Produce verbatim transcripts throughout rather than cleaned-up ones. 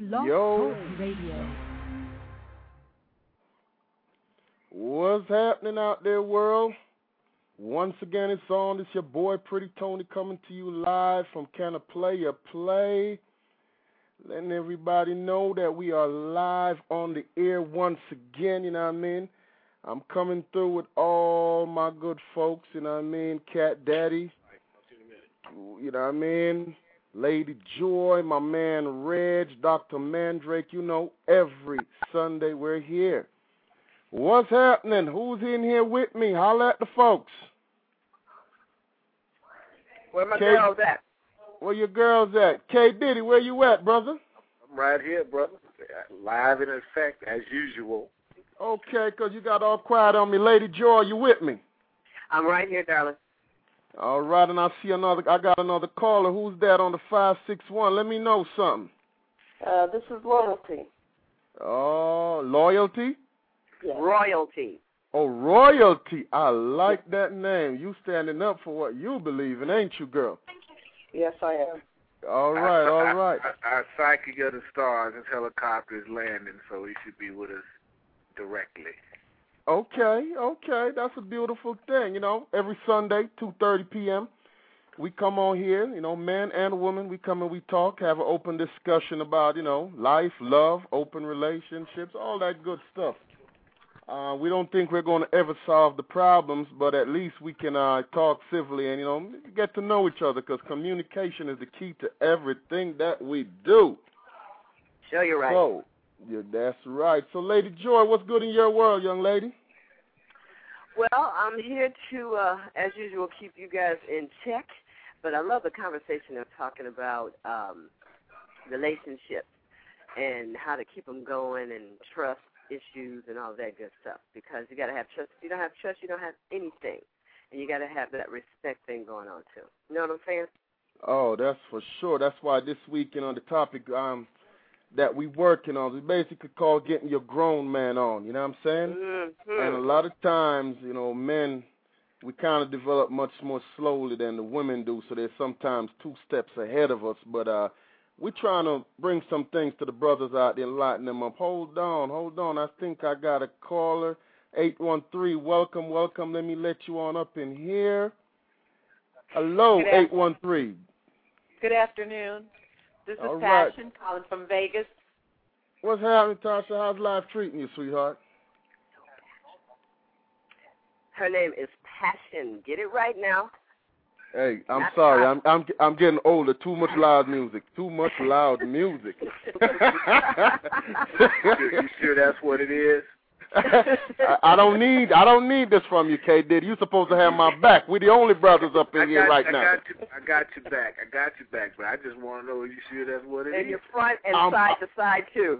Blog Yo. Talk Radio. What's happening out there, world? Once again, it's on. It's your boy, Pretty Tony, coming to you live from Can I Play Your Play? Letting everybody know that we are live on the air once again, you know what I mean? I'm coming through with all my good folks, you know what I mean? Cat Daddy, you know what I mean? Lady Joy, my man Reg, Doctor Mandrake, you know, every Sunday we're here. What's happening? Who's in here with me? Holla at the folks. Where my K- girls at? Where your girls at? K Diddy, where you at, brother? I'm right here, brother. Live in effect, as usual. Okay, 'cause you got all quiet on me. Lady Joy, you with me? I'm right here, darling. All right, and I see another, I got another caller. Who's that on the five six one? Let me know something. Uh, this is Loyalty. Oh, Loyalty? Yes. Royalty. Oh, Royalty. I like that name. You standing up for what you believe in, ain't you, girl? Yes, I am. All right, all right. Our, our psychic of the stars, his helicopter is landing, so he should be with us directly. Okay, okay. That's a beautiful thing, you know. Every Sunday, two thirty p.m., we come on here, you know, man and woman, we come and we talk, have an open discussion about, you know, life, love, open relationships, all that good stuff. Uh, we don't think we're going to ever solve the problems, but at least we can uh, talk civilly and, you know, get to know each other, because communication is the key to everything that we do. Sure, you're right. So, yeah, that's right. So, Lady Joy, what's good in your world, young lady? Well, I'm here to, uh, as usual, keep you guys in check, but I love the conversation of talking about um, relationships and how to keep them going and trust issues and all that good stuff, because you got to have trust. If you don't have trust, you don't have anything, and you got to have that respect thing going on too. You know what I'm saying? Oh, that's for sure. That's why this week, you know, the topic um, that we working on is basically called getting your grown man on. You know what I'm saying? Mm-hmm. And a lot of times, you know, men, we kind of develop much more slowly than the women do, so they're sometimes two steps ahead of us. But uh, we're trying to bring some things to the brothers out there and lighten them up. Hold on, hold on. I think I got a caller. eight one three, welcome, welcome. Let me let you on up in here. Hello, eight one three. Good afternoon. This is All right. Passion calling from Vegas. What's happening, Tasha? How's life treating you, sweetheart? Her name is Passion. Get it right now. Hey, I'm Not sorry. pop. I'm I'm I'm getting older. Too much loud music. Too much loud music. You sure that's what it is? I, I don't need I don't need this from you, K. Diddy. You're supposed to have my back. We're the only brothers up in I here got, right I now. Got you, I got you back. I got you back, but I just want to know, are you sure that's what it And is? your front and Um, side to side too.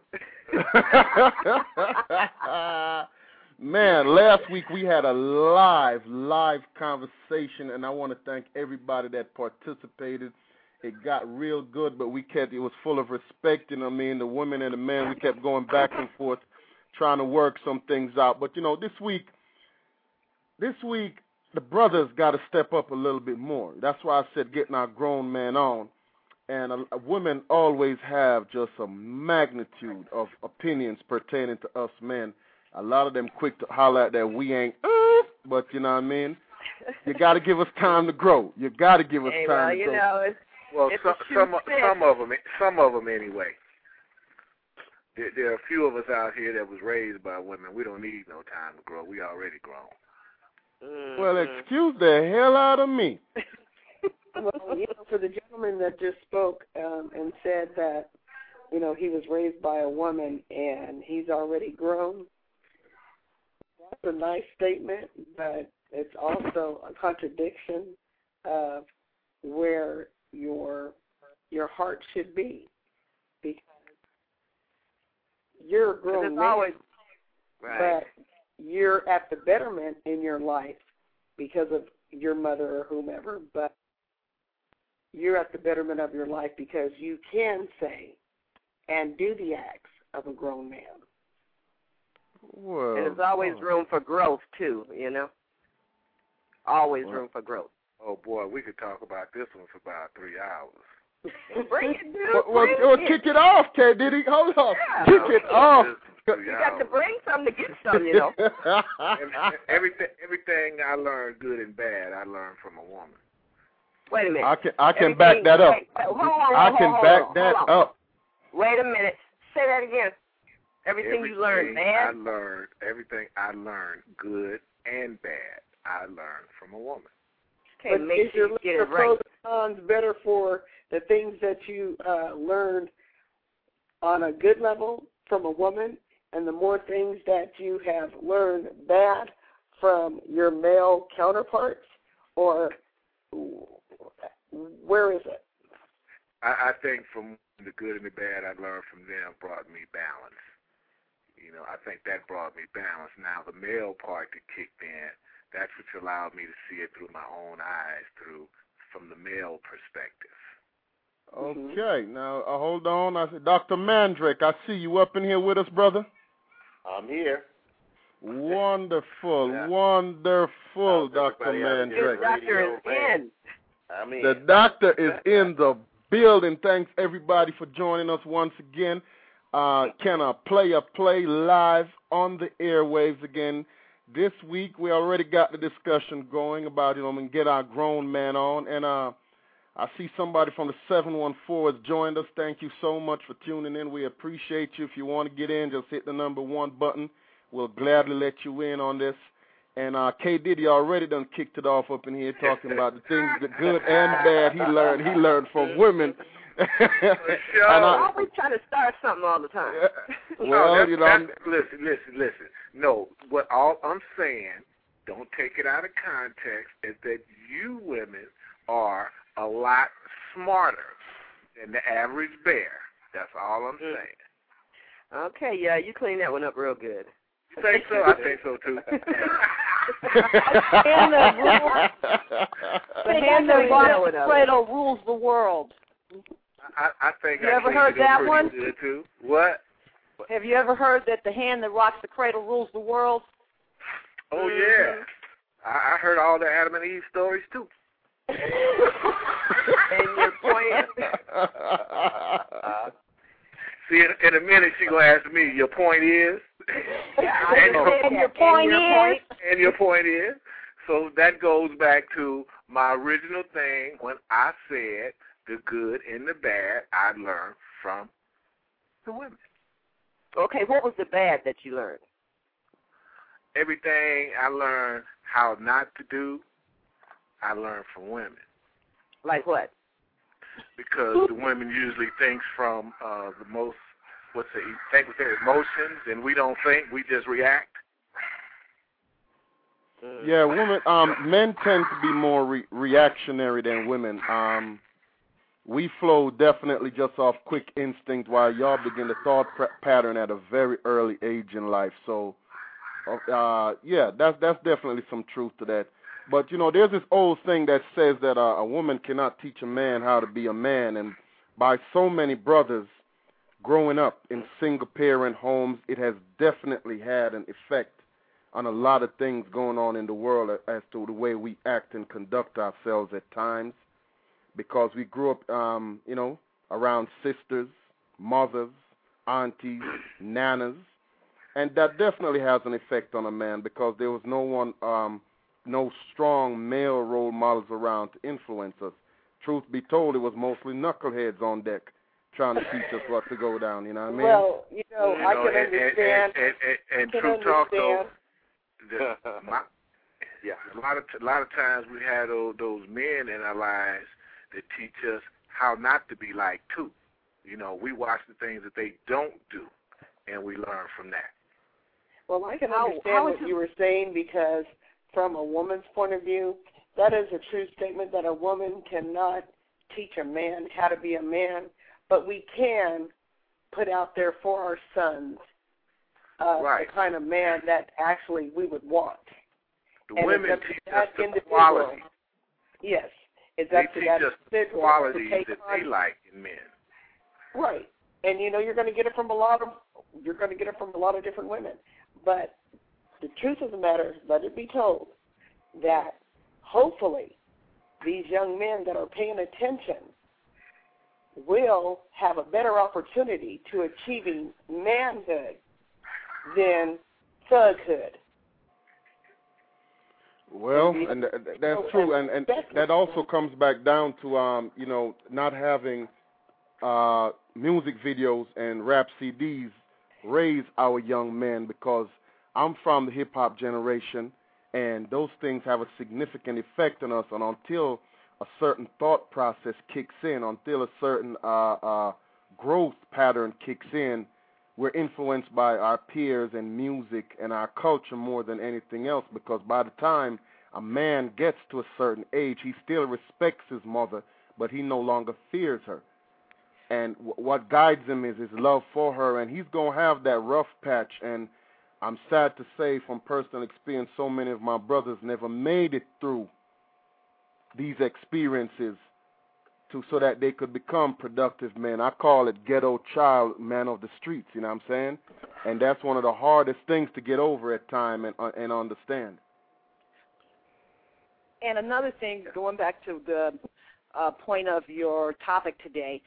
Man, last week we had a live, live conversation, and I want to thank everybody that participated. It got real good, but we kept, it was full of respect, you know what I mean? The women and the men, we kept going back and forth, trying to work some things out. But, you know, this week, this week, the brothers got to step up a little bit more. That's why I said getting our grown man on. And a, a women always have just a magnitude of opinions pertaining to us men. A lot of them quick to holler at that we ain't, uh, but you know what I mean? You got to give us time to grow. You got to give us Hey, time well, to you grow. know, it's, Well, it's some a shoe some fit. some of them, some of them anyway. There, there are a few of us out here that was raised by women. We don't need no time to grow. We already grown. mm-hmm. Well, excuse the hell out of me. Well, you know, for the gentleman that just spoke um, and said that, you know, he was raised by a woman and he's already grown, that's a nice statement, but it's also a contradiction of where your your heart should be, because you're a grown it's man, always, right. but you're at the betterment in your life because of your mother or whomever, but you're at the betterment of your life because you can say and do the acts of a grown man. Well, And there's always oh. room for growth, too, you know? Always Well, room for growth. Oh boy, we could talk about this one for about three hours. Bring it, dude. Well, well, bring well it. kick it off, Ted. Did he? Hold on. Yeah. Kick it off. You got to bring some to get some, you know. everything, everything I learned, good and bad, I learned from a woman. Wait a minute. I can I can Everything, back that up. Wait, wait, hold on, hold I on, can hold back on, that hold on. up. Wait a minute. Say that again. Everything, everything you learned bad? I learned, everything I learned, good and bad, I learned from a woman. Okay, but make is sure your you get your it right. pros and cons better for the things that you uh, learned on a good level from a woman, and the more things that you have learned bad from your male counterparts, or where is it? I, I think from the good and the bad I learned from them brought me balance. You know, I think that brought me balance. Now, the male part that kicked in, that's what allowed me to see it through my own eyes, through from the male perspective. Okay, now uh, hold on. I said, Doctor Mandrake, I see you up in here with us, brother. I'm here. Wonderful, Yeah. wonderful, Doctor Mandrake. The doctor is in. I mean, The doctor is in the building. Thanks, everybody, for joining us once again. Uh, can I play a play live on the airwaves again? This week, we already got the discussion going about, you know, we can get our grown man on. And uh, I see somebody from the seven one four has joined us. Thank you so much for tuning in. We appreciate you. If you want to get in, just hit the number one button. We'll gladly let you in on this. And uh, K. Diddy already done kicked it off up in here talking about the things, the good and bad he learned. He learned from women. And I always trying to start something all the time. Well, no, you know, that's, listen, listen, listen. No, what all I'm saying, don't take it out of context, is that you women are a lot smarter than the average bear. That's all I'm saying. Okay, yeah, you clean that one up real good. You think so? I think so too. And the rule, the hand that rocks the cradle rules the world. I, I think you I ever heard it that pretty one? Good too. What? Have you ever heard that the hand that rocks the cradle rules the world? Oh yeah, I, I heard all the Adam and Eve stories too. And your point. See, in, in a minute she gonna ask me. Your point is. and, and your point and your is. Point. And your point is. So that goes back to my original thing when I said the good and the bad I learned from the women. Okay, what was the bad that you learned? Everything I learned how not to do, I learned from women. Like what? Because the women usually thinks from uh, the most, what's it, think with their emotions, and we don't think, we just react. Yeah, women, um, men tend to be more re- reactionary than women. Um, we flow definitely just off quick instinct, while y'all begin the thought pr- pattern at a very early age in life. So, uh, yeah, that's that's definitely some truth to that. But, you know, there's this old thing that says that uh, a woman cannot teach a man how to be a man. And by so many brothers growing up in single-parent homes, it has definitely had an effect on a lot of things going on in the world as to the way we act and conduct ourselves at times. Because we grew up, um, you know, around sisters, mothers, aunties, nanas. And that definitely has an effect on a man because there was no one... Um, no strong male role models around to influence us. Truth be told, it was mostly knuckleheads on deck trying to teach us what to go down, you know what I mean? Well, you know, You I know, can and, understand. And, and, and, and can true talk, though, understand. the, my, yeah, a lot of a lot of times we have those, those men in our lives that teach us how not to be like too. You know, we watch the things that they don't do, and we learn from that. Well, I can How- understand how what is it- you were saying because from a woman's point of view, that is a true statement that a woman cannot teach a man how to be a man, but we can put out there for our sons uh, Right. the kind of man that actually we would want. The And women it's up to teach us that the individual. qualities. Yes, it's They up to teach that us the individual qualities to take that on. they like in men. Right. And you know you're going to get it from a lot of you're going to get it from a lot of different women. But the truth of the matter, let it be told, that hopefully these young men that are paying attention will have a better opportunity to achieving manhood than thughood. Well, and that's true, and, and that also comes back down to, um, you know, not having uh, music videos and rap C Ds raise our young men, because I'm from the hip-hop generation, and those things have a significant effect on us, and until a certain thought process kicks in, until a certain uh, uh, growth pattern kicks in, we're influenced by our peers and music and our culture more than anything else, because by the time a man gets to a certain age, he still respects his mother, but he no longer fears her. And w- what guides him is his love for her, and he's going to have that rough patch. And I'm sad to say from personal experience, so many of my brothers never made it through these experiences to so that they could become productive men. I call it ghetto child, man of the streets, you know what I'm saying? And that's one of the hardest things to get over at time and, uh, and understand. And another thing, going back to the uh, point of your topic today,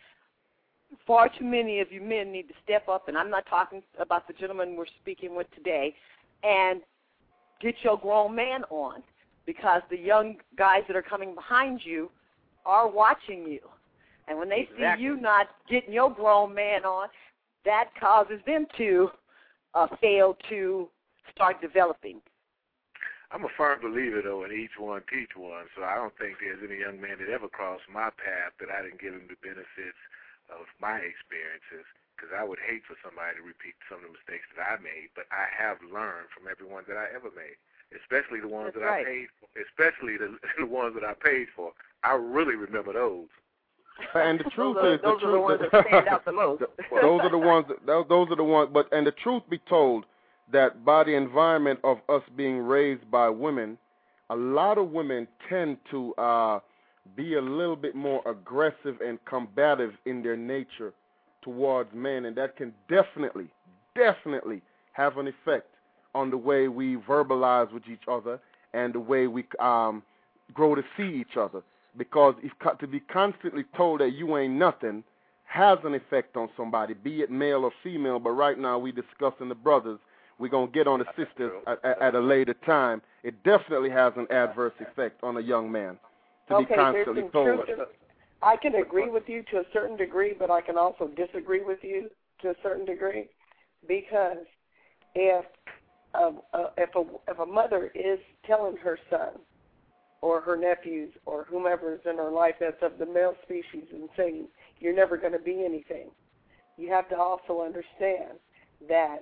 far too many of you men need to step up, and I'm not talking about the gentleman we're speaking with today, and get your grown man on, because the young guys that are coming behind you are watching you. And when they exactly. see you not getting your grown man on, that causes them to uh, fail to start developing. I'm a firm believer, though, in each one, teach one. So I don't think there's any young man that ever crossed my path that I didn't give him the benefits of my experiences, because I would hate for somebody to repeat some of the mistakes that I made. But I have learned from everyone that I ever made, especially the ones That's that right. I paid for, especially the, the ones that I paid for. I really remember those. And the truth those are, is, those the are truth, the ones that stand out the most. those are the ones. That, those are the ones. But and the truth be told, that by the environment of us being raised by women, a lot of women tend to uh, be a little bit more aggressive and combative in their nature towards men, and that can definitely, definitely have an effect on the way we verbalize with each other and the way we um, grow to see each other. Because if, to be constantly told that you ain't nothing has an effect on somebody, be it male or female. But right now we discussing the brothers. We're going to get on the sisters at, at, at a later time. It definitely has an adverse effect on a young man to okay, be constantly there's some told. Truth. I can agree with you to a certain degree, but I can also disagree with you to a certain degree, because if a, a, if a, if a mother is telling her son or her nephews or whomever is in her life that's of the male species and saying, you're never going to be anything, you have to also understand that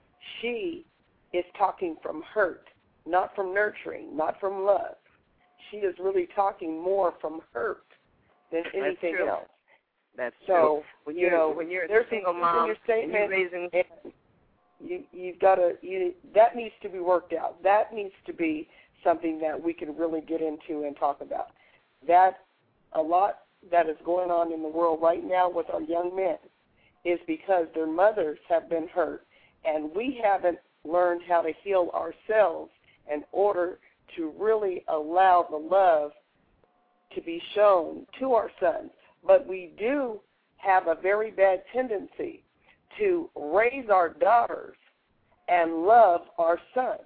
she is talking from hurt, not from nurturing, not from love. She is really talking more from hurt than anything That's else. That's so, true. When you're, you know, when you're there's a single in mom your statement, and you're raising... and you, you've got to, you, that needs to be worked out. That needs to be something that we can really get into and talk about. That, a lot that is going on in the world right now with our young men is because their mothers have been hurt, and we haven't learned how to heal ourselves in order to really allow the love to be shown to our sons. But we do have a very bad tendency to raise our daughters and love our sons.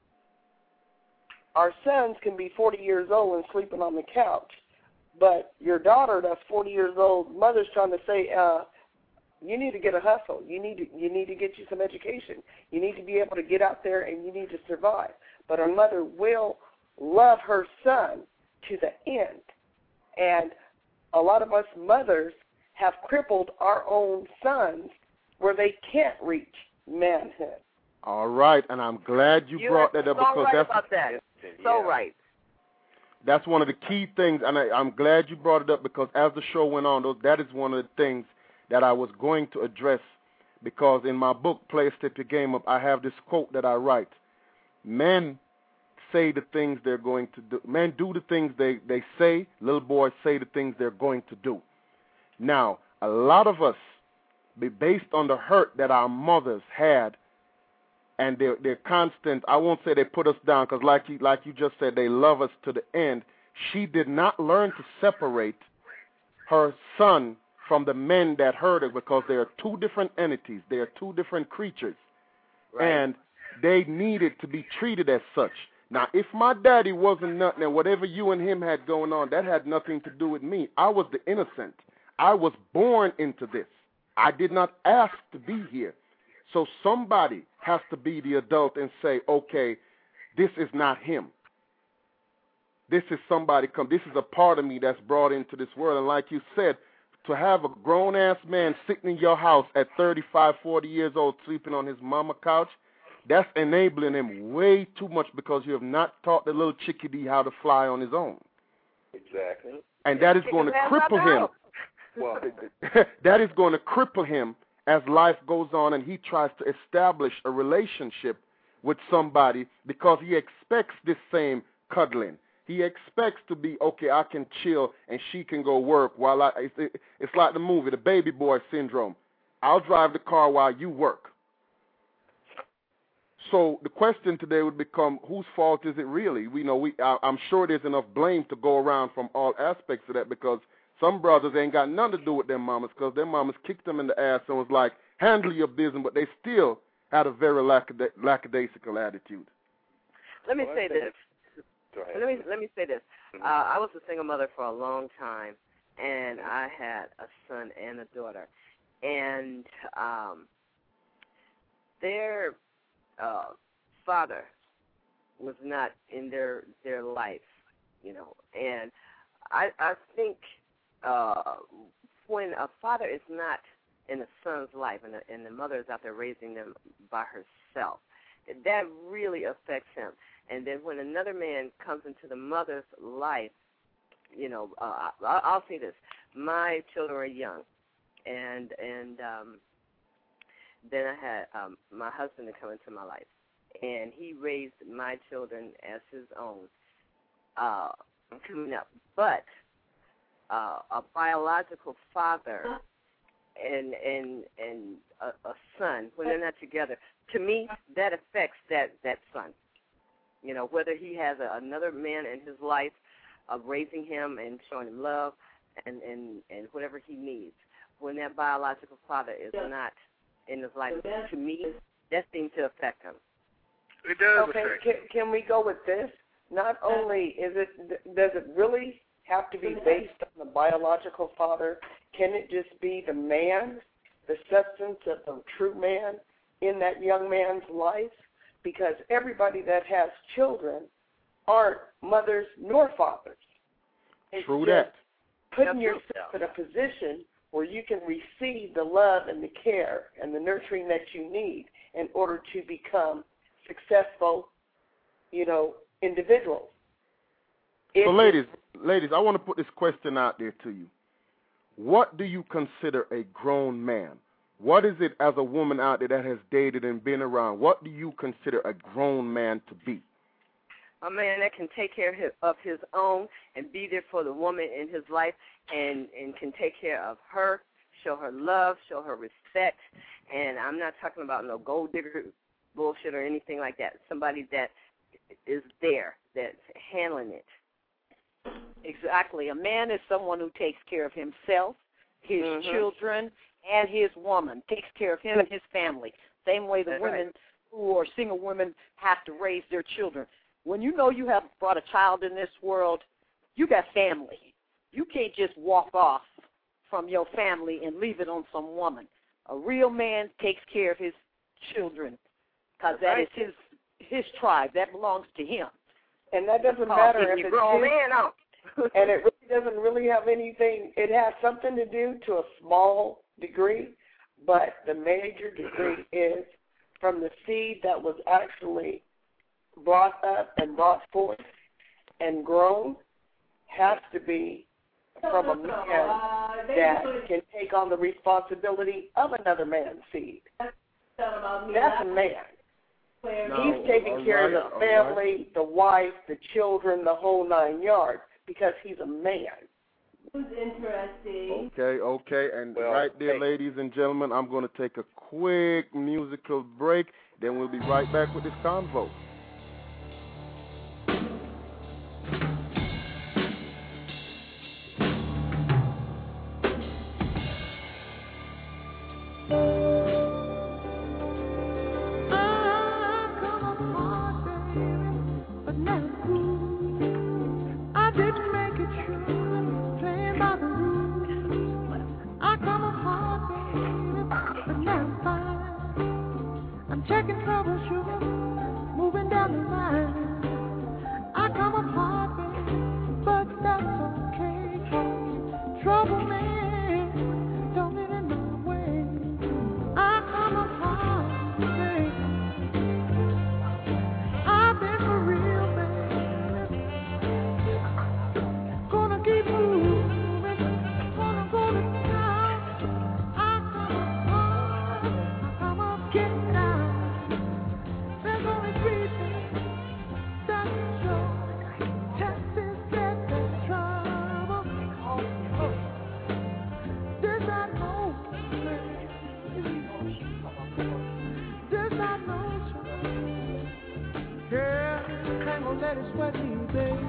Our sons can be forty years old and sleeping on the couch, but your daughter that's forty years old, mother's trying to say, uh, you need to get a hustle. You need to you need to get you some education. You need to be able to get out there and you need to survive. But our mother will love her son to the end. And a lot of us mothers have crippled our own sons where they can't reach manhood. All right, and I'm glad you, you brought that up so because right that's about that. So yeah. right. That's one of the key things, and I, I'm glad you brought it up because as the show went on, those, that is one of the things that I was going to address, because in my book, Play a Step Your Game Up, I have this quote that I write. Men say the things they're going to do. Men do the things they, they say. Little boys say the things they're going to do. Now, a lot of us, based on the hurt that our mothers had, and their their constant, I won't say they put us down, because like you, like you just said, they love us to the end. She did not learn to separate her son from the men that heard it, because they are two different entities. They are two different creatures. Right. And they needed to be treated as such. Now, if my daddy wasn't nothing, and whatever you and him had going on, that had nothing to do with me. I was the innocent. I was born into this. I did not ask to be here. So somebody has to be the adult and say, okay, this is not him. This is somebody come. This is a part of me that's brought into this world. And like you said, to have a grown-ass man sitting in your house at thirty-five, forty years old sleeping on his mama couch, that's enabling him way too much, because you have not taught the little chickadee how to fly on his own. Exactly. And that is going to cripple him. Well, that is going to cripple him as life goes on and he tries to establish a relationship with somebody, because he expects this same cuddling. He expects to be, okay, I can chill and she can go work while I, it's, it's like the movie, the baby boy syndrome. I'll drive the car while you work. So the question today would become, whose fault is it really? We know we. I, I'm sure there's enough blame to go around from all aspects of that, because some brothers ain't got nothing to do with their mamas, because their mamas kicked them in the ass and was like, handle your business, but they still had a very lackada- lackadaisical attitude. Let me say this. Go ahead. Let me let me say this. Uh, I was a single mother for a long time, and I had a son and a daughter, and um, their uh, father was not in their their life, you know. And I I think uh, when a father is not in a son's life, and the, and the mother is out there raising them by herself, that really affects him. And then when another man comes into the mother's life, you know, uh, I'll, I'll say this: my children are young, and and um, then I had um, my husband to come into my life, and he raised my children as his own, uh, coming up. But uh, a biological father and and and a, a son, when they're not together, to me, that affects that that son. You know, whether he has a, another man in his life of raising him and showing him love and, and, and whatever he needs. When that biological father is not in his life, to me, that seems to affect him. It does Okay, affect can, him. can we go with this? Not only is it, does it really have to be based on the biological father? Can it just be the man, the substance of the true man in that young man's life? Because everybody that has children aren't mothers nor fathers. It's True just that. putting yourself in a position where you can receive the love and the care and the nurturing that you need in order to become successful, you know, individuals. So, If ladies, ladies, I want to put this question out there to you. What do you consider a grown man? What is it as a woman out there that has dated and been around? What do you consider a grown man to be? A man that can take care of his, of his own and be there for the woman in his life and, and can take care of her, show her love, show her respect. And I'm not talking about no gold digger bullshit or anything like that. Somebody that is there, that's handling it. Exactly. A man is someone who takes care of himself, his Mm-hmm. children, and his woman, takes care of him and his family. Same way the That's women right. who are single women have to raise their children. When you know you have brought a child in this world, you got family. You can't just walk off from your family and leave it on some woman. A real man takes care of his children because that right. is his his tribe. That belongs to him. And that doesn't Oh, matter if if you it's grow his, Man out. and it really doesn't really have anything. It has something to do to a small degree, but the major degree is from the seed that was actually brought up and brought forth and grown has to be from a man that can take on the responsibility of another man's seed. That's a man. No, He's taking all care right, of the all family, right. the wife, the children, the whole nine yards, because he's a man. Who's interesting? Okay, okay. And Well, right there, hey. ladies and gentlemen, I'm going to take a quick musical break. Then we'll be right back with this convo. let it sweat me, babe.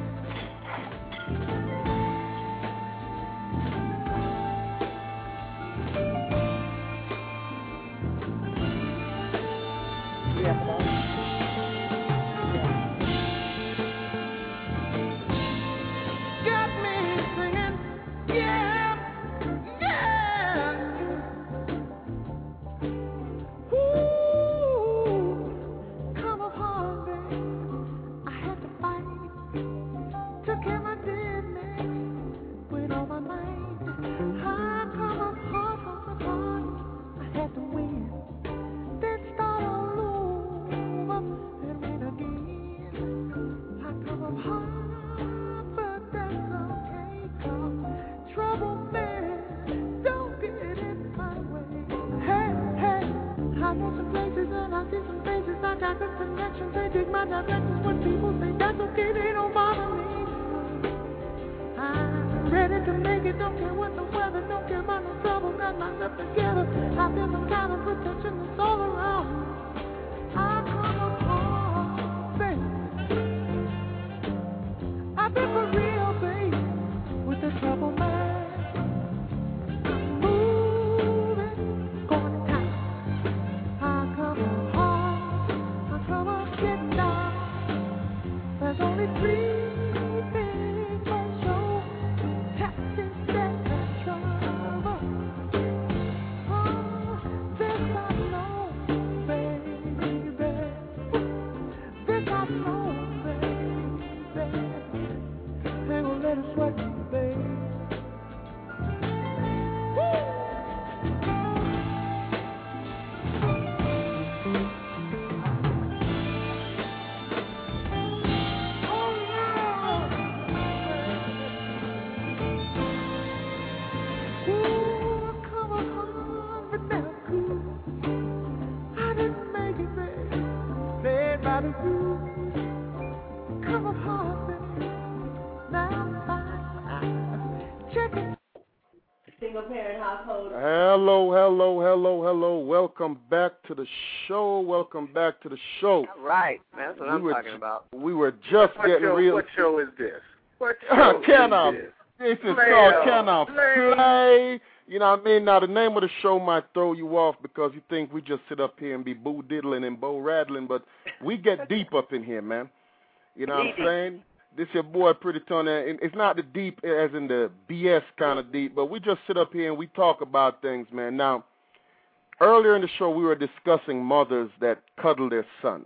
Hello, hello, hello, hello. Welcome back to the show. Welcome back to the show. All right. That's what we I'm were, talking about. We were just what getting show, real. What show is this? What show can is I, this? This is Play called on. Can I Play. Play? You know what I mean? Now, the name of the show might throw you off because you think we just sit up here and be boo diddling and bow rattling, but we get deep up in here, man. You know what I'm saying? This your boy Pretty Tony. It's not the deep as in the B S kind of deep, but we just sit up here and we talk about things, man. Now, earlier in the show, we were discussing mothers that cuddle their sons,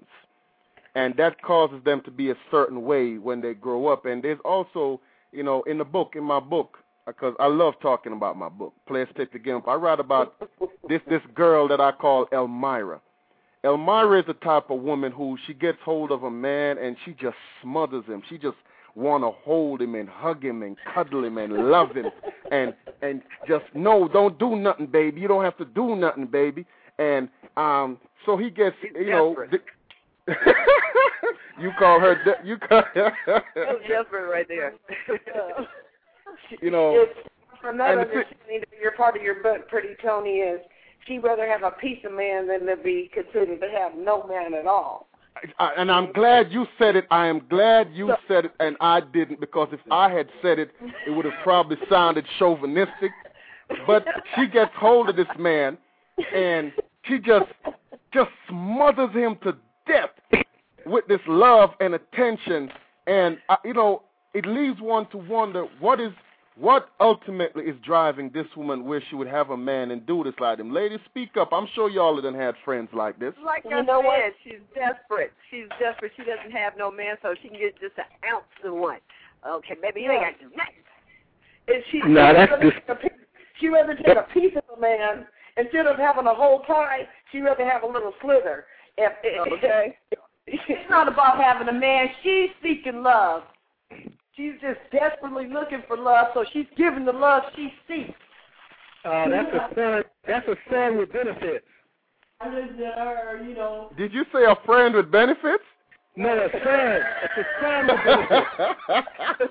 and that causes them to be a certain way when they grow up. And there's also, you know, in the book, in my book, because I love talking about my book, Players Take the Game Up, I write about this this girl that I call Elmira. Elmira is the type of woman who she gets hold of a man and she just smothers him. She just want to hold him and hug him and cuddle him and love him and and just, no, don't do nothing, baby. You don't have to do nothing, baby. And um, so he gets, She's you know, desperate. you call her, de- you call That's desperate right there. You know, it's, from that understanding that you're part of your book, Pretty Tony, is she'd rather have a piece of man than to be considered to have no man at all. I, and I'm glad you said it. I am glad you so, said it, and I didn't, because if I had said it, it would have probably sounded chauvinistic. But she gets hold of this man, and she just just smothers him to death with this love and attention. And, uh, you know, it leaves one to wonder what is what ultimately is driving this woman where she would have a man and do this like him. Ladies, speak up. I'm sure y'all have done had friends like this. Like you I know said, what? she's desperate. She's desperate. She doesn't have no man, so she can get just an ounce of one. Okay, maybe you ain't got to do nothing. If she, No, she that's rather just... take a piece, she rather take a piece of a man instead of having a whole pie. She rather have a little slither. If, okay. It's not about having a man. She's seeking love. She's just desperately looking for love, so she's giving the love she seeks. Uh, that's a son. That's a son with benefits. Her, you know. Did you say a friend with benefits? No, a son. It's a son with benefits.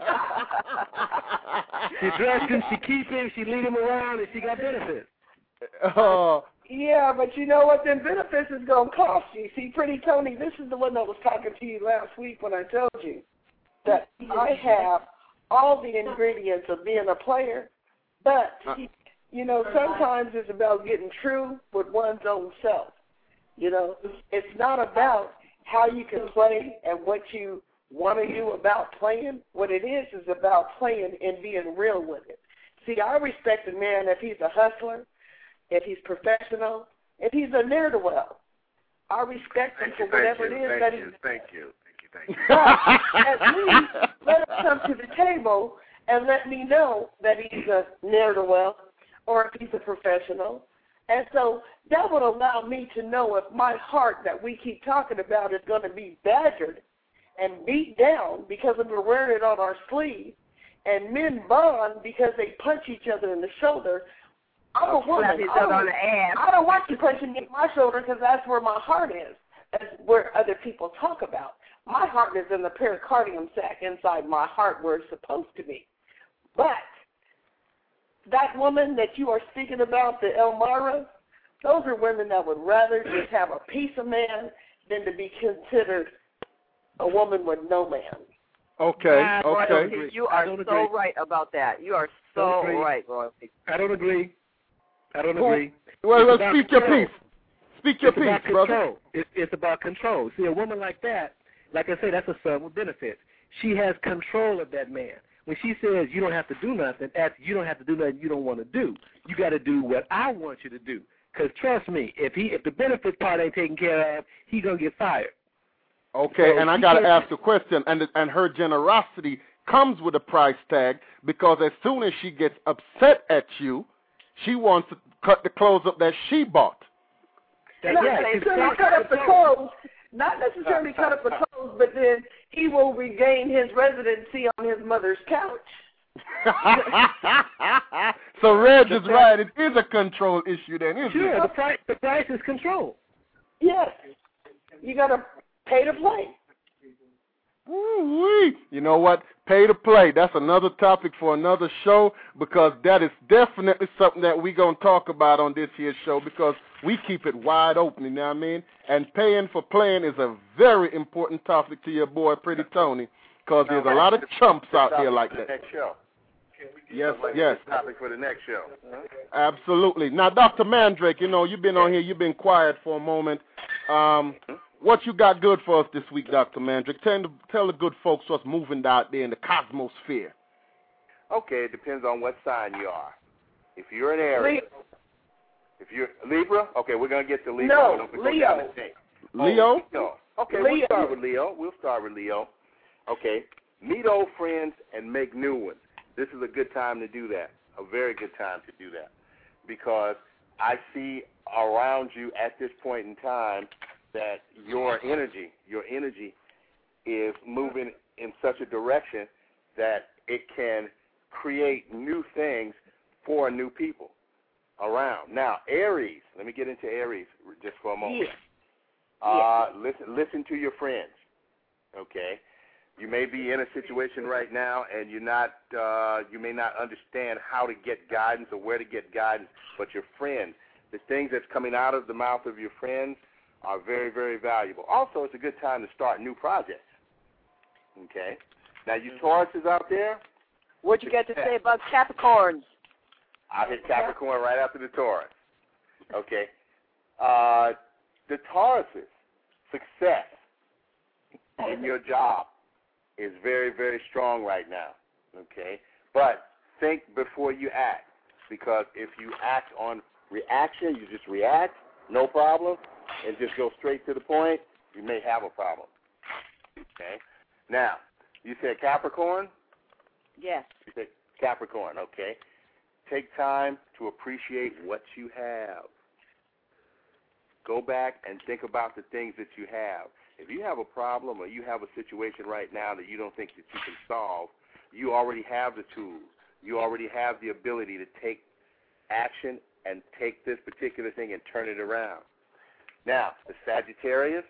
She dressed him, she keeps him, she lead him around, and she got benefits. Oh. Uh, yeah, but you know what? Them benefits is going to cost you. See, Pretty Tony, this is the one that was talking to you last week when I told you. that I have all the ingredients of being a player, but, you know, sometimes it's about getting true with one's own self. You know, it's not about how you can play and what you want to do about playing. What it is is about playing and being real with it. See, I respect a man if he's a hustler, if he's professional, if he's a ne'er-do-well. I respect him for whatever it is that he's. Thank you, thank you, thank you. But at least let him come to the table and let me know that he's a ne'er-do-well or if he's a professional. And so that would allow me to know if my heart that we keep talking about is going to be badgered and beat down because we're wearing it on our sleeve, and men bond because they punch each other in the shoulder. I'm a woman. I don't, on the ass. I don't want you punching me in my shoulder because that's where my heart is. That's where other people talk about. My heart is in the pericardium sac inside my heart where it's supposed to be. But that woman that you are speaking about, the Elmira, those are women that would rather just have a piece of man than to be considered a woman with no man. Okay, Boy, okay. You are so agree. right about that. You are so right, Royalty. I don't agree. I don't agree. Well, well speak your piece. Speak your it's piece, about brother. Control. It, it's about control. See, a woman like that, like I say, that's a son with benefits. She has control of that man. When she says you don't have to do nothing, that's you don't have to do nothing you don't want to do. You got to do what I want you to do. Because trust me, if he if the benefit part ain't taken care of, he gonna get fired. Okay, so and I got to ask a question, and and her generosity comes with a price tag because as soon as she gets upset at you, she wants to cut the clothes up that she bought. That's Not right. necessarily cut up the clothes. Not necessarily cut up the clothes, but then he will regain his residency on his mother's couch. So Reg is right. It is a control issue then, isn't Sure, it? the price the price is control. Yes. You got to pay to play. Woo-wee. You know what? Pay to play. That's another topic for another show because that is definitely something that we're going to talk about on this here show because we keep it wide open, you know what I mean? And paying for playing is a very important topic to your boy, Pretty Tony, because there's a lot of chumps out there like that. Next show. Yes, yes. Topic for the next show. Absolutely. Now, Doctor Mandrake, you know, you've been on here, you've been quiet for a moment. Um, what you got good for us this week, Doctor Mandrake? Tell the, tell the good folks what's moving out there in the cosmosphere. Okay, it depends on what sign you are. If you're an Aries, if you're Libra, okay, we're gonna get to Libra. No, we're Leo. down the thing. Leo? Oh, Leo. Okay, Leo. we'll start with Leo. We'll start with Leo. Okay, meet old friends and make new ones. This is a good time to do that. A very good time to do that because I see around you at this point in time that your energy, your energy is moving in such a direction that it can create new things for new people around. Now, Aries, let me get into Aries just for a moment. Yeah. Uh, listen, listen to your friends, okay? You may be in a situation right now and you're not, uh, you may not understand how to get guidance or where to get guidance, but your friends, the things that's coming out of the mouth of your friends are very, very valuable. Also, it's a good time to start new projects, okay? Now, you Tauruses out there? What you got to say about Capricorns? I'll hit Capricorn right after the Taurus, okay? Uh, the Tauruses, success in your job is very, very strong right now, okay? But think before you act, because if you act on reaction, you just react, no problem, and just go straight to the point, you may have a problem, okay? Now, you said Capricorn? Yes. You said Capricorn, okay. Take time to appreciate what you have. Go back and think about the things that you have. If you have a problem or you have a situation right now that you don't think that you can solve, you already have the tools. You already have the ability to take action and take this particular thing and turn it around. Now, the Sagittarius,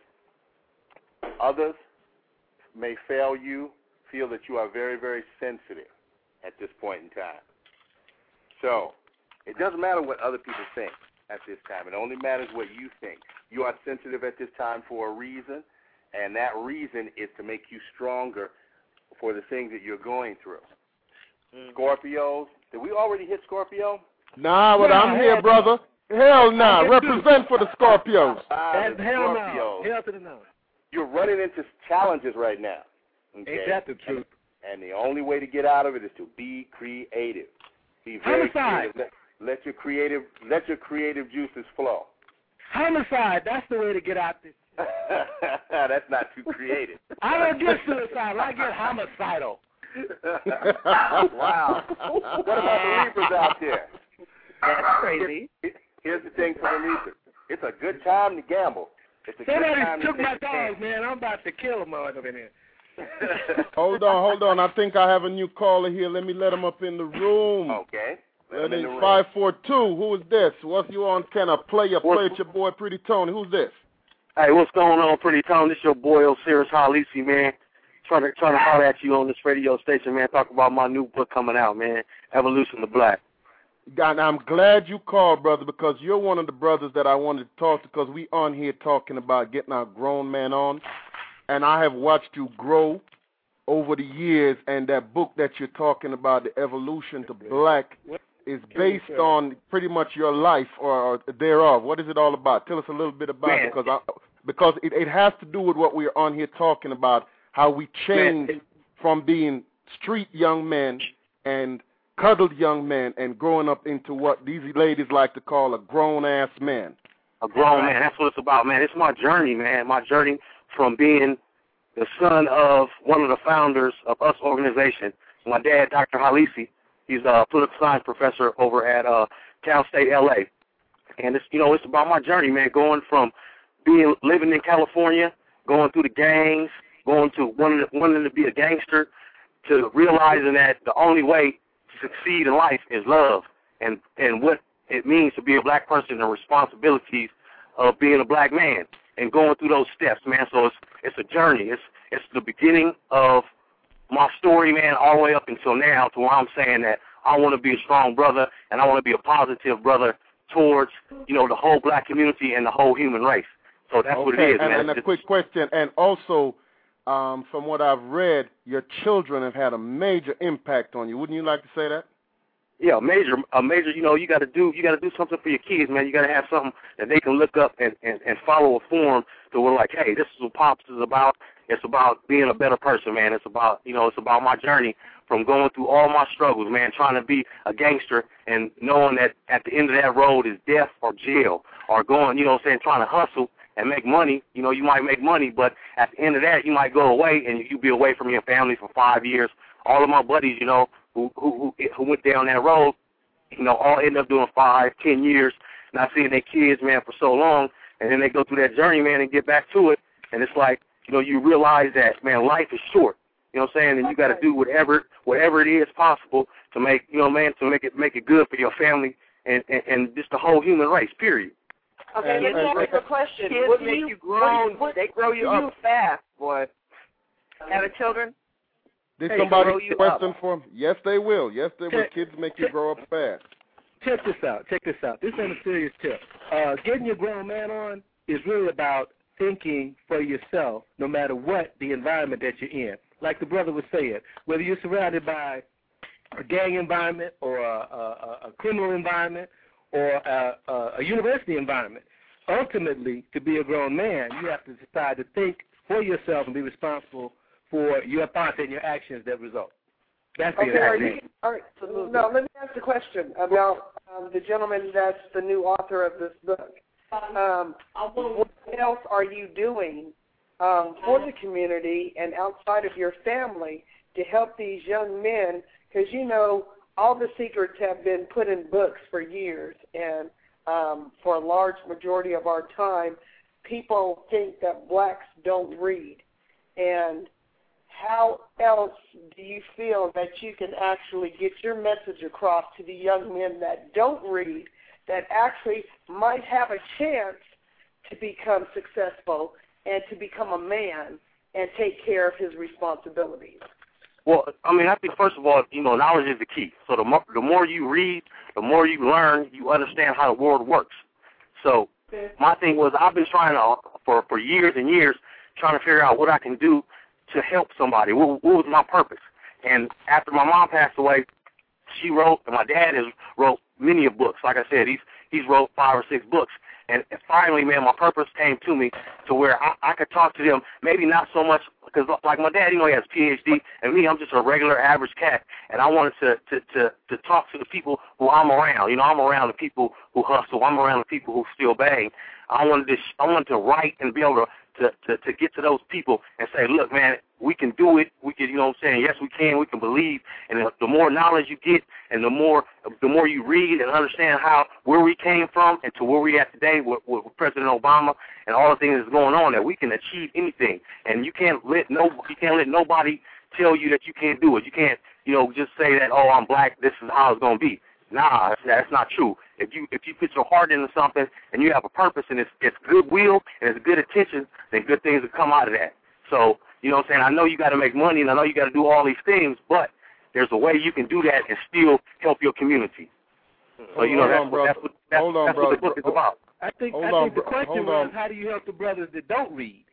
others may fail you, feel that you are very, very sensitive at this point in time. So, it doesn't matter what other people think at this time. It only matters what you think. You are sensitive at this time for a reason, and that reason is to make you stronger for the things that you're going through. Mm-hmm. Scorpios, did we already hit Scorpio? Nah, but no, I'm here, brother. Hell nah. Represent for the Scorpios. Uh, the hell Scorpios. no. Hell to the no. You're running into challenges right now. Okay? Ain't that the truth? And, and the only way to get out of it is to be creative. Be very Homicide. creative. Let, let your creative let your creative juices flow. Homicide. That's the way to get out this. That's not too creative. I don't get suicidal. I get homicidal. Wow. What about the Libras out there? That's crazy. Here's the thing for the Libras. It's a good time to gamble. It's a Somebody good time took to my take dog, man. I'm about to kill him over in here. Hold on, hold on. I think I have a new caller here. Let me let him up in the room. Okay. That is five four two. Who is this? What's you on? Can I play your play at your boy Pretty Tony? Who's this? Hey, what's going on, Pretty Tony? This your boy Osiris Halisi, man. Trying to trying to holler at you on this radio station, man. Talk about my new book coming out, man. Evolution to Black. God, I'm glad you called, brother, because you're one of the brothers that I wanted to talk to, because we on here talking about getting our grown man on, and I have watched you grow over the years, and that book that you're talking about, The Evolution to Black, is based on pretty much your life or, or thereof. What is it all about? Tell us a little bit about man. it, because I, because it, it has to do with what we're on here talking about, how we changed man. from being street young men and cuddled young men and growing up into what these ladies like to call a grown-ass man. A grown man. That's what it's about, man. It's my journey, man. My journey from being the son of one of the founders of US organization. My dad, Doctor Halisi, he's a political science professor over at uh, Cal State L A. And, it's you know, it's about my journey, man, going from being living in California, going through the gangs, going to wanting, wanting to be a gangster, to realizing that the only way to succeed in life is love and, and what it means to be a black person and responsibilities of being a black man and going through those steps, man. So it's it's a journey. It's it's the beginning of my story, man, all the way up until now to where I'm saying that I want to be a strong brother and I want to be a positive brother towards, you know, the whole black community and the whole human race. So that's okay. what it is, and, man. And a quick question, and also, um, from what I've read, your children have had a major impact on you. Wouldn't you like to say that? Yeah, major, a major. You know, you got to do, you got to do something for your kids, man. You got to have something that they can look up and, and, and follow a form to where, like, hey, this is what Pops is about. It's about being a better person, man. It's about, you know, it's about my journey from going through all my struggles, man, trying to be a gangster and knowing that at the end of that road is death or jail or going, you know what I'm saying, trying to hustle and make money. You know, you might make money, but at the end of that, you might go away and you be away from your family for five years. All of my buddies, you know, who who who went down that road, you know, all end up doing five, ten years, not seeing their kids, man, for so long, and then they go through that journey, man, and get back to it, and it's like, you know, you realize that, man, life is short, you know what I'm saying, and you got to do whatever whatever it is possible to make, you know, man, to make it make it good for your family and and, and just the whole human race, period. Okay, and, and, and, and, a question. Kids What makes you grown? What, what, they grow you up fast, boy. Having children? Did Hey, somebody grow you question up. for them? Yes, they will. Yes, they will. Check- Kids make you check- grow up fast. Check this out. Check this out. This ain't a serious tip. Uh, getting your grown man on is really about thinking for yourself, no matter what the environment that you're in. Like the brother was saying, whether you're surrounded by a gang environment or a, a, a criminal environment or a, a, a university environment, ultimately, to be a grown man, you have to decide to think for yourself and be responsible for your thoughts and your actions that result. That's the Okay, are idea. you, all right, now let me ask a question about um, the gentleman that's the new author of this book. Um, what else are you doing um, for the community and outside of your family to help these young men? Because, you know, all the secrets have been put in books for years, and um, for a large majority of our time, people think that blacks don't read. And how else do you feel that you can actually get your message across to the young men that don't read, that actually might have a chance to become successful and to become a man and take care of his responsibilities? Well, I mean, I think, first of all, you know, knowledge is the key. So the more, the more you read, the more you learn, you understand how the world works. So my thing was I've been trying to, for, for years and years, trying to figure out what I can do to help somebody? What, what was my purpose? And after my mom passed away, she wrote, and my dad has wrote many of books. Like I said, he's he's wrote five or six books. And finally, man, my purpose came to me to where I, I could talk to them, maybe not so much, because like my dad, you know, he has a P H D, and me, I'm just a regular average cat. And I wanted to, to, to, to talk to the people who I'm around. You know, I'm around the people who hustle. I'm around the people who still bang. I wanted to, I wanted to write and be able to, to, to, to get to those people and say, look, man, we can do it. We can, you know what I'm saying? Yes, we can. We can believe. And the, the more knowledge you get and the more the more you read and understand how where we came from and to where we at today with, with President Obama and all the things that's going on, that we can achieve anything. And you can't let no you can't let nobody tell you that you can't do it. You can't, you know, just say that, oh, I'm black, this is how it's going to be. Nah, that's, that's not true. If you if you put your heart into something and you have a purpose and it's it's goodwill and it's good intention, then good things will come out of that. So, you know what I'm saying? I know you got to make money and I know you got to do all these things, but there's a way you can do that and still help your community. So, you know, that's, what, that's, what, that's, Hold on, that's what the book is about. I think, Hold I on, think the bro. question Hold was, on. how do you help the brothers that don't read?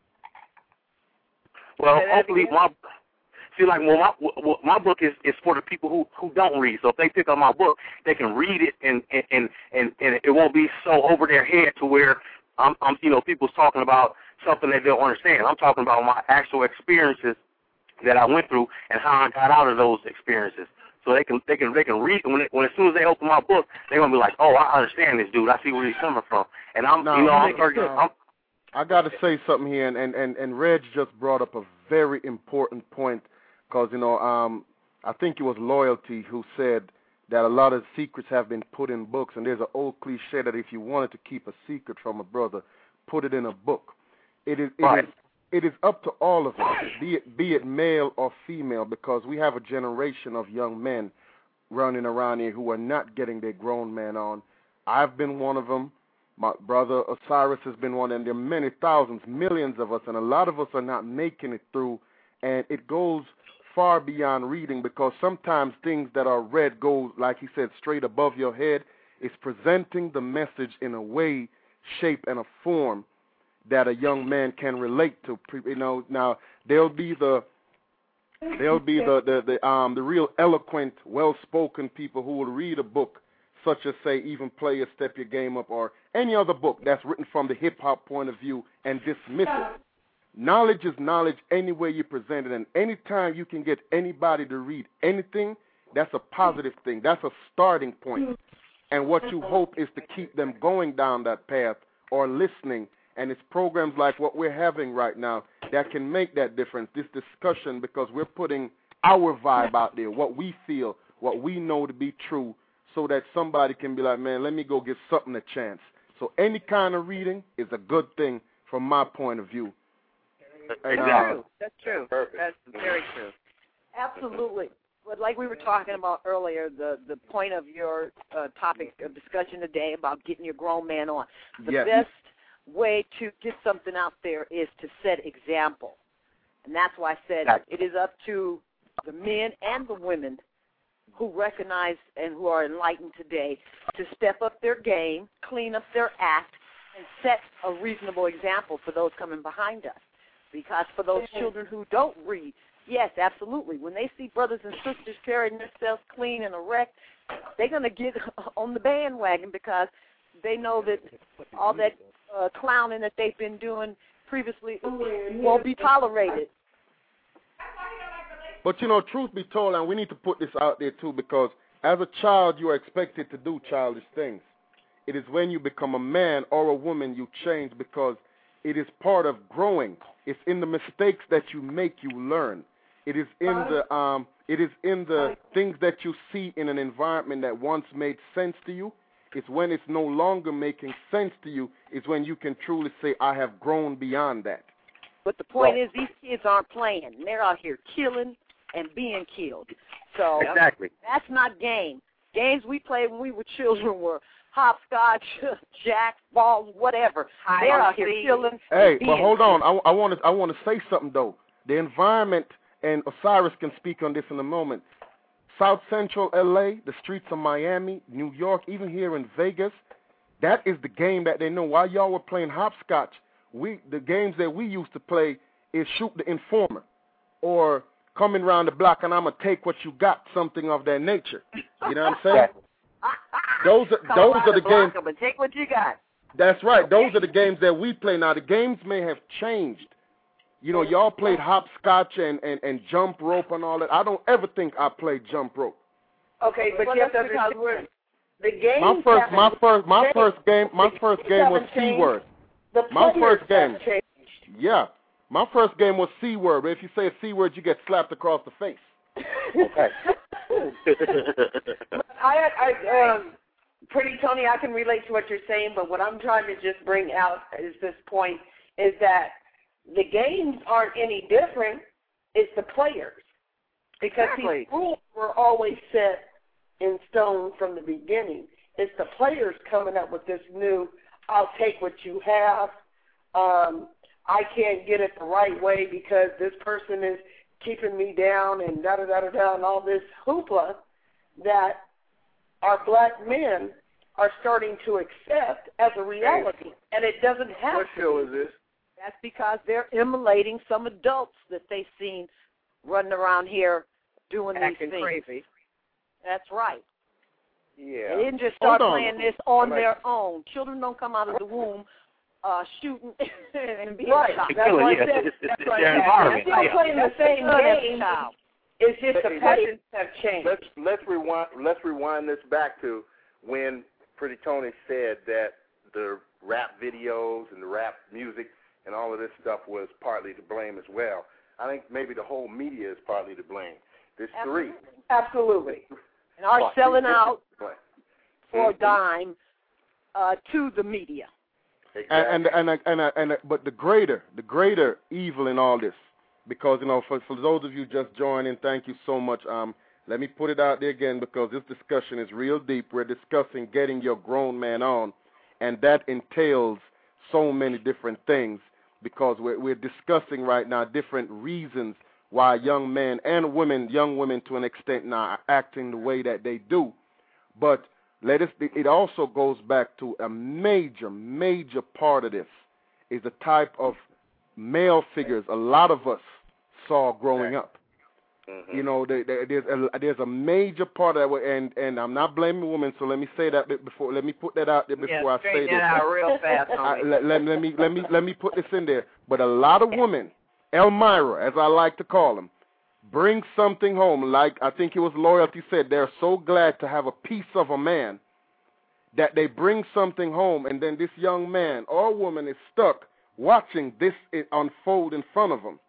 Well, hopefully my see like well my well, my book is, is for the people who, who don't read. So if they pick up my book, they can read it and and, and, and, and it won't be so over their head to where I'm, I'm you know people's talking about something that they don't understand. I'm talking about my actual experiences that I went through and how I got out of those experiences. So they can they can they can read when it, when as soon as they open my book, they're gonna be like, oh, I understand this dude. I see where he's coming from. And I'm No, you know I'm, no, I'm, I'm I got to say something here, and, and, and, and Reg just brought up a very important point because, you know, um, I think it was Loyalty who said that a lot of secrets have been put in books, and there's an old cliche that if you wanted to keep a secret from a brother, put it in a book. It is, it right. is, it is up to all of us, be it, be it male or female, because we have a generation of young men running around here who are not getting their grown man on. I've been one of them. My brother Osiris has been one, and there are many thousands, millions of us, and a lot of us are not making it through, and it goes far beyond reading because sometimes things that are read go, like he said, straight above your head. It's presenting the message in a way, shape, and a form that a young man can relate to. You know, now there'll be the there'll be the the, the um the real eloquent, well-spoken people who will read a book such as, say, Even Play It, Step Your Game Up, or any other book that's written from the hip-hop point of view and dismiss it. Knowledge is knowledge any way you present it, and anytime you can get anybody to read anything, that's a positive thing. That's a starting point. And what you hope is to keep them going down that path or listening, and it's programs like what we're having right now that can make that difference, this discussion, because we're putting our vibe out there, what we feel, what we know to be true, so that somebody can be like, man, let me go give something a chance. So any kind of reading is a good thing from my point of view. That's uh, true. That's true. That's very true. Absolutely. But like we were talking about earlier, the, the point of your uh, topic of discussion today about getting your grown man on, the yes. best way to get something out there is to set example. And that's why I said it is up to the men and the women who recognize and who are enlightened today to step up their game, clean up their act, and set a reasonable example for those coming behind us. Because for those children who don't read, yes, absolutely, when they see brothers and sisters carrying themselves clean and erect, they're going to get on the bandwagon because they know that all that uh, clowning that they've been doing previously won't be tolerated. But, you know, truth be told, and we need to put this out there, too, because as a child, you are expected to do childish things. It is when you become a man or a woman you change because it is part of growing. It's in the mistakes that you make you learn. It is in the um, it is in the things that you see in an environment that once made sense to you. It's when it's no longer making sense to you. It's when you can truly say, I have grown beyond that. But the point is, these kids aren't playing. They're out here killing and being killed. So exactly. That's not game. Games we played when we were children were hopscotch, jack, balls, whatever. They're out here killing. Hey, and but hold killed. on. I, I want to I want to say something though. The environment, and Osiris can speak on this in a moment. South Central L A, the streets of Miami, New York, even here in Vegas, that is the game that they know. While y'all were playing hopscotch, we the games that we used to play is shoot the informer or coming around the block and I'm going to take what you got, something of that nature. You know what I'm saying? Those are, Come those around are the the block games. and take what you got. That's right. Okay. Those are the games that we play. Now, the games may have changed. You know, y'all played hopscotch and, and, and jump rope and all that. I don't ever think I played jump rope. Okay, but Well, you have to that's because understand, the game. My first, my first, my first game, my first game was C word. The My first players game. have changed. Yeah, my first game was C word. But if you say a C word, you get slapped across the face. Okay. I, I, um, Pretty Tony, I can relate to what you're saying, but what I'm trying to just bring out is this point is that the games aren't any different. It's the players. Because Exactly. these rules were always set in stone from the beginning. It's the players coming up with this new, I'll take what you have. Um, I can't get it the right way because this person is keeping me down and da-da-da-da-da and all this hoopla that our black men are starting to accept as a reality. And it doesn't have What to show be. is this? That's because they're emulating some adults that they've seen running around here doing Acting these things. crazy. That's right. Yeah. They didn't just start Hold on. playing this on Like- their own. Children don't come out of the womb uh, shooting and being Right. shot. That's why I Yeah. said It's- that's it's why I their said environment. they're still Yeah. playing the same Good as a game. child. It's just the Hey, players have changed. Let's let's rewind let's rewind this back to when Pretty Tony said that the rap videos and the rap music and all of this stuff was partly to blame as well. I think maybe the whole media is partly to blame. There's three. Absolutely. And are Oh, selling three out different- for a Mhm. dime uh, to the media. Exactly. And and and, and, and, and but the greater the greater evil in all this, because you know for for those of you just joining, thank you so much. Um, let me put it out there again because this discussion is real deep. We're discussing getting your grown man on, and that entails so many different things because we're we're discussing right now different reasons why young men and women, young women to an extent now, are acting the way that they do, but let us. It also goes back to a major, major part of this is the type of male figures a lot of us saw growing up. Mhm. You know, there, there, there's a there's a major part of that, and and I'm not blaming women. So let me say that bit before. Let me put that out there before Yeah, I say straighten this. that out real fast, I, homie. let, let, let me let me let me put this in there. But a lot of women, Elmira, as I like to call them, bring something home. Like I think it was Loyalty said, they're so glad to have a piece of a man that they bring something home, and then this young man or woman is stuck watching this unfold in front of them.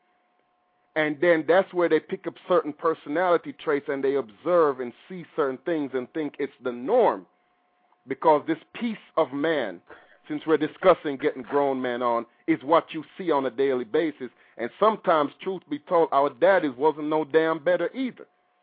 And then that's where they pick up certain personality traits and they observe and see certain things and think it's the norm. Because this piece of man, since we're discussing getting grown men on, is what you see on a daily basis. And sometimes, truth be told, our daddies wasn't no damn better either.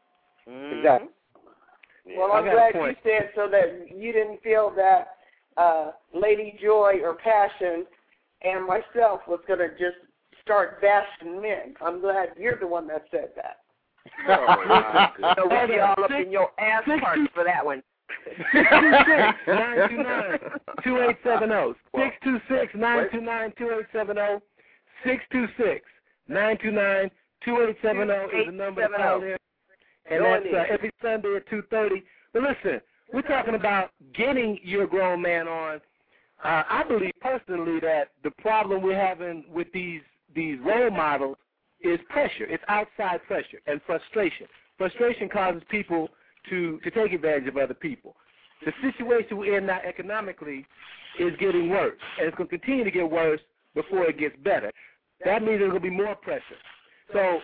Mhm. Exactly. Yeah. Well, I I'm got a glad you point. said so that you didn't feel that uh, Lady Joy or Passion and myself was going to just start bashing men. I'm glad you're the one that said that. Oh, my goodness. So we'll be all up in your ass parts for that one. six two six, nine two nine, two eight seven zero. six two six, nine two nine, two eight seven zero. six two six, nine two nine, two eight seven zero is the number to call in. And that's uh, every Sunday at two thirty. But listen, we're talking about getting your grown man on. Uh, I believe personally that the problem we're having with these these role models is pressure. It's outside pressure and frustration. Frustration causes people to, to take advantage of other people. The situation we're in now economically is getting worse, and it's going to continue to get worse before it gets better. That means there's going to be more pressure. So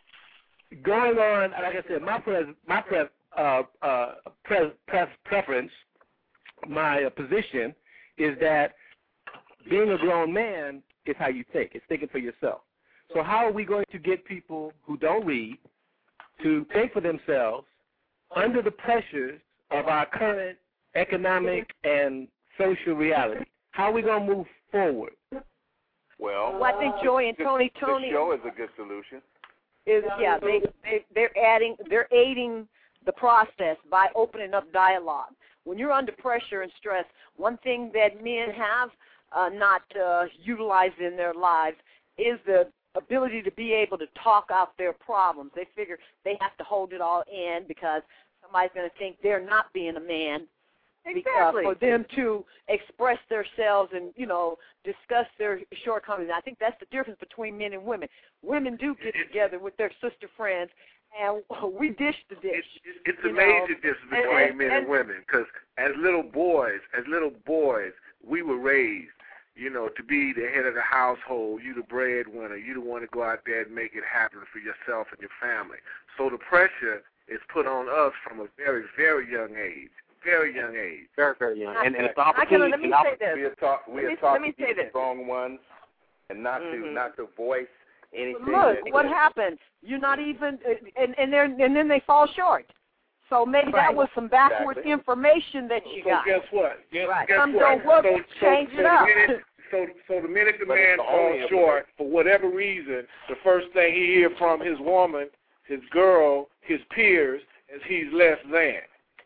going on, like I said, my pres, my pre, uh, uh, pre, pre, preference, my uh, position is that being a grown man is how you think. It's thinking for yourself. So how are we going to get people who don't read to think for themselves under the pressures of our current economic and social reality? How are we going to move forward? Well, Well, I think Joy and the, Tony, the Tony show is a good solution. is yeah they, they they're adding they're aiding the process by opening up dialogue. When you're under pressure and stress, one thing that men have uh, not uh, utilized in their lives is the ability to be able to talk out their problems. They figure they have to hold it all in because somebody's going to think they're not being a man. Exactly. Uh, for them to express themselves and, you know, discuss their shortcomings. I think that's the difference between men and women. Women do get together with their sister friends, and we dish the dish. It's, it's, it's amazing difference between and, men and, and women, because as little boys, as little boys, we were raised, you know, to be the head of the household, you the breadwinner, you the one to go out there and make it happen for yourself and your family. So the pressure is put on us from a very, very young age. Very young age. Very, very young. And, and it's the I can, opportunity. let me say this. We are taught, we let me, are taught let me to say be the this. strong ones and not mm-hmm. to not to voice anything. Look, that what is, happened? You're not even, and and, they're, and then they fall short. So maybe Right. that was some backward Exactly. information that you so got. guess what? Guess, Right. guess Some what? don't work, so, so, change so it up. The minute, so, so the minute the But man it's the only falls short, information. for whatever reason, the first thing he hears from his woman, his girl, his peers, is he's less than.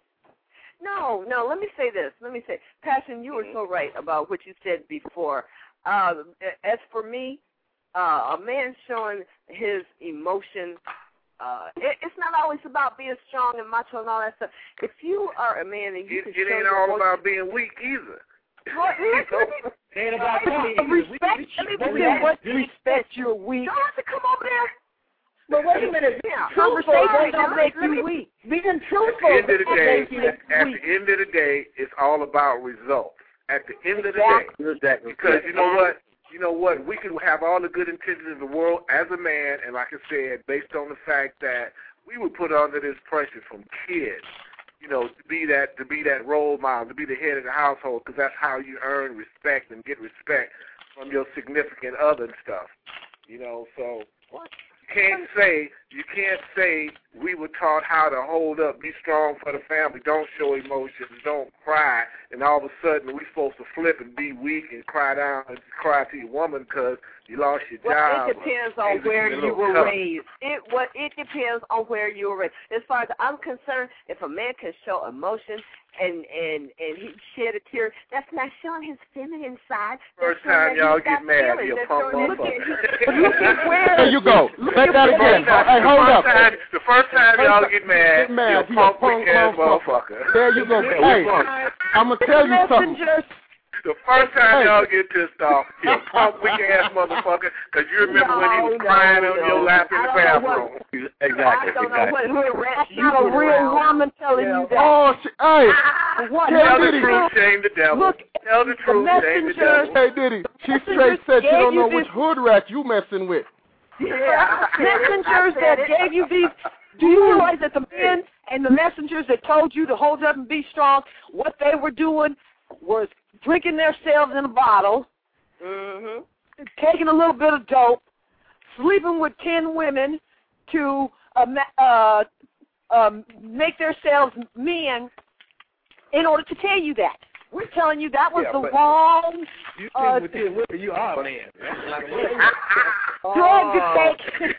No, no, let me say this. Let me say, Passion, you were so right about what you said before. Uh, as for me, uh, a man showing his emotion, uh, it, it's not always about being strong and macho and all that stuff. If you are a man and you It, can it show ain't your all emotion, about being weak either. What, let me, It ain't about Respect, let me but say then this. what respect you're weak. Don't have to come over there. But wait a minute. Yeah. Conversation All don't right, make let me- you weak. Being At truthful. the end of the that day, makes you at weak. the end of the day, it's all about results. At the end of the Exactly. day, Exactly. because you know what, you know what, we can have all the good intentions in the world as a man, and like I said, based on the fact that we were put under this pressure from kids, you know, to be that to be that role model, to be the head of the household, because that's how you earn respect and get respect from your significant other and stuff. You know, so you can't say you can't say we were taught how to hold up, be strong for the family, don't show emotions, don't cry, and all of a sudden we're supposed to flip and be weak and cry down and cry to your woman because you lost your Well, job. it depends or on maybe where a you little were tough. raised. It what it depends on where you were raised. As far as I'm concerned, if a man can show emotion and and and he shed a tear, that's not showing his feminine side. That's First showing time that y'all he's got get mad, feelings. you That's pump showing that motherfucker. he- Look at where. There you go. Say that again. Hey, hold the up. first time, the first time y'all get mad, Get mad. you He a punk punk weak ass motherfucker. motherfucker. There you go. Hey, I'm going to tell you something. The first time Hey. y'all get pissed off, you a punk weak ass motherfucker, because you remember No, when he was no, crying no. on your lap in I the don't know bathroom. what- Exactly. I don't know Exactly. what hood rat That's you not a was real around. woman telling you that. Oh, sh- hey. What? Tell Tell the Diddy. truth, shame the devil. Look, Tell the the truth, shame the messengers- devil. Hey, Diddy. She Messengers straight said she gave don't you know this- which hood rat you messing with. Yeah, I said it. Messengers I that said it. gave you these. Do you realize that the men and the messengers that told you to hold up and be strong, what they were doing was drinking themselves in a bottle, Mm-hmm. taking a little bit of dope, sleeping with ten women to uh, ma- uh, um, make themselves men in order to tell you that. We're telling you that was Yeah, the but- wrong You uh, think with ten women, you are a man. That's not a woman. drug to take.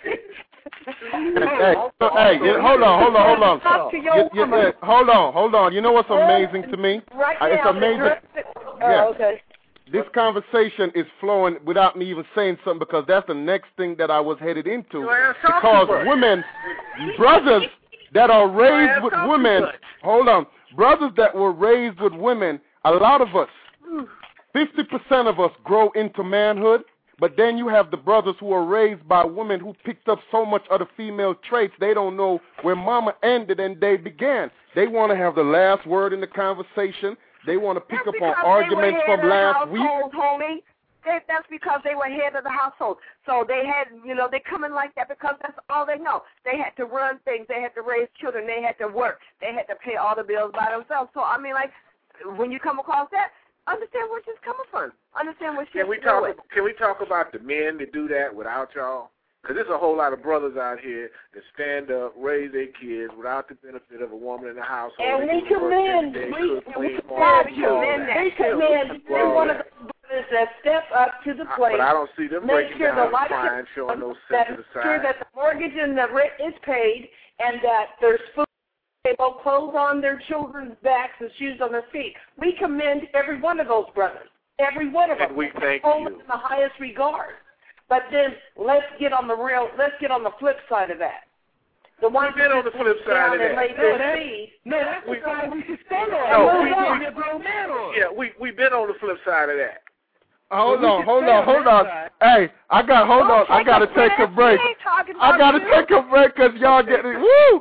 Hey, so, hey, you- hold on, hold on, hold on. Talk to your You- you- woman. uh, hold on, hold on. You know what's amazing to me? Right Uh, it's now, amazing. Oh, Yeah. okay. This conversation is flowing without me even saying something because that's the next thing that I was headed into. Go ahead, talk Because to us. women, brothers that are raised ahead, with talk to women, us. hold on, brothers that were raised with women, a lot of us, fifty percent of us grow into manhood, but then you have the brothers who are raised by women who picked up so much of the female traits, they don't know where mama ended and they began. They want to have the last word in the conversation. They want to pick That's up on because arguments they were head from of the last week. household, homie. They, that's because they were head of the household. So they had, you know, they come in like that because that's all they know. They had to run things. They had to raise children. They had to work. They had to pay all the bills by themselves. So, I mean, like, when you come across that, understand where she's coming from. Understand where she's Can we talk? doing. Can we talk about the men that do that without y'all? Because there's a whole lot of brothers out here that stand up, raise their kids without the benefit of a woman in the household. And They we do the work commend, every day, we, cook, we clean, commend farm, you. all commend that. We commend every All one of that. the brothers that step up to the I- plate. But I don't see them Make breaking sure down the lights crying, are showing no that sense to the make sure side. that the mortgage and the rent is paid, and that there's food, table, clothes on their children's backs, and shoes on their feet. We commend every one of those brothers, every one of And them. we thank Hold you. them in the highest regard. But then let's get on the real. Let's get on the flip side of that. The ones We've been on the flip side of that. No, that, no, that's the side we should stand on. No, we, we, we, a grown man on. Yeah, we we've been on the flip side of that. Hold on, hold on, hold on. Hey, I got, hold on. I got to take a break. I got to take a break because y'all getting, woo!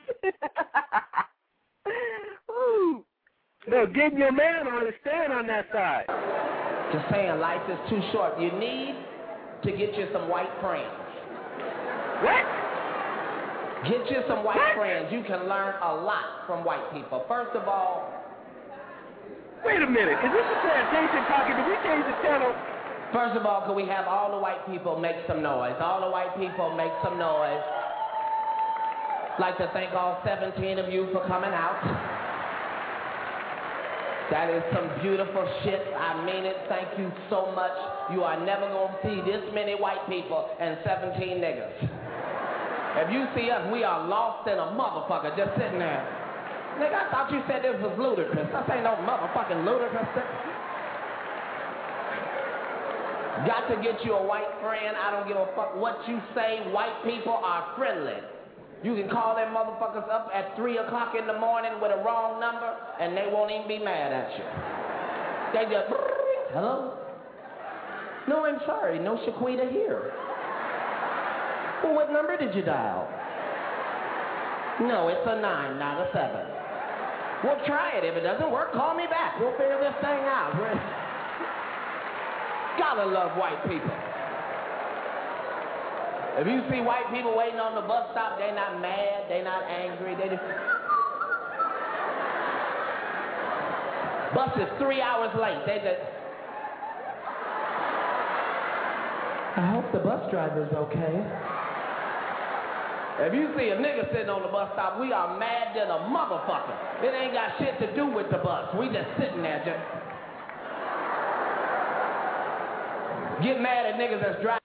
Woo! No, getting your man on and stand on that side. Just saying, life is too short. You need to get you some white friends. What? Get you some white what? friends. You can learn a lot from white people. First of all, wait a minute. Is this a plantation talking? Did we change the channel? First of all, could we have all the white people make some noise? All the white people make some noise. Like to thank all seventeen of you for coming out. That is some beautiful shit. I mean it. Thank you so much. You are never going to see this many white people and seventeen niggas. If you see us, we are lost in a motherfucker just sitting there. Nigga, I thought you said this was ludicrous. This ain't no motherfucking ludicrous. Got to get you a white friend. I don't give a fuck what you say. White people are friendly. You can call them motherfuckers up at three o'clock in the morning with a wrong number, and they won't even be mad at you. They just, hello? No, I'm sorry. No Shaquita here. Well, what number did you dial? No, it's a nine, not a seven. Well, try it. If it doesn't work, call me back. We'll figure this thing out. We're... Gotta love white people. If you see white people waiting on the bus stop, they're not mad, they're not angry. They just... Bus is three hours late. They just... I hope the bus driver's okay. If you see a nigga sitting on the bus stop, we are mad than a motherfucker. It ain't got shit to do with the bus. We just sitting there just... Get mad at niggas that's driving.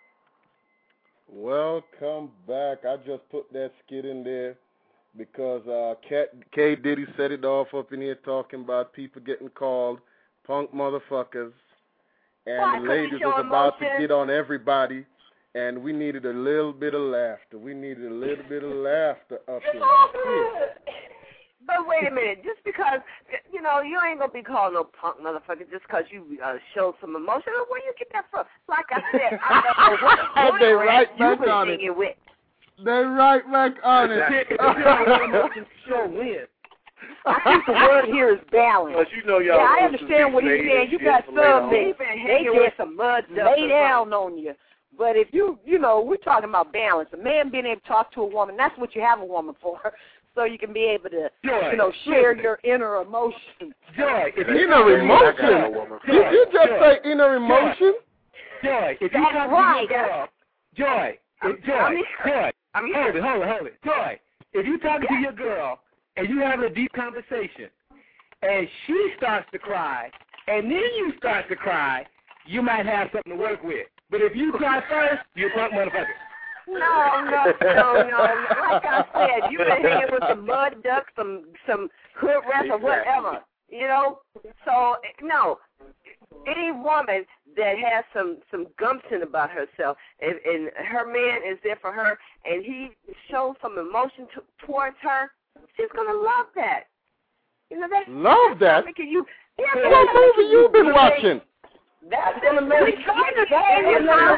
Welcome back. I just put that skit in there because uh, Cat, K. Diddy set it off up in here talking about people getting called punk motherfuckers. And Why, the ladies was emotion? about to get on everybody. And we needed a little bit of laughter. We needed a little bit of laughter up here. But wait a minute, just because, you know, you ain't going to be called no punk motherfucker just because you uh, showed some emotion. Where you get that from? Like I said, I don't know what they right back on it. With. They right back on it. Show when. I think the word here is balance. But you know y'all yeah, I understand what he's saying. You got some that they just some mud lay down on you. But if you, you know, we're talking about balance. A man being able to talk to a woman, that's what you have a woman for. So you can be able to, Joy. you know, share your inner emotions. Joy. If inner emotion? Did you just Joy. say inner emotion? Joy. If you That's talk right. to your girl, Joy. If, Joy. I'm Joy. I'm hold it, hold it, hold it. Joy. If you talking to your girl and you having a deep conversation and she starts to cry and then you start to cry, you might have something to work with. But if you cry first, you're a punk motherfucker. No, no, no, no. Like I said, you been hanging with some mud ducks, some some hood rats or whatever, you know. So no, any woman that has some some gumption about herself, and, and her man is there for her, and he shows some emotion t- towards her, she's gonna love that. You know that. Love that. You, yeah, what movie you been watching? That's going to make I'm not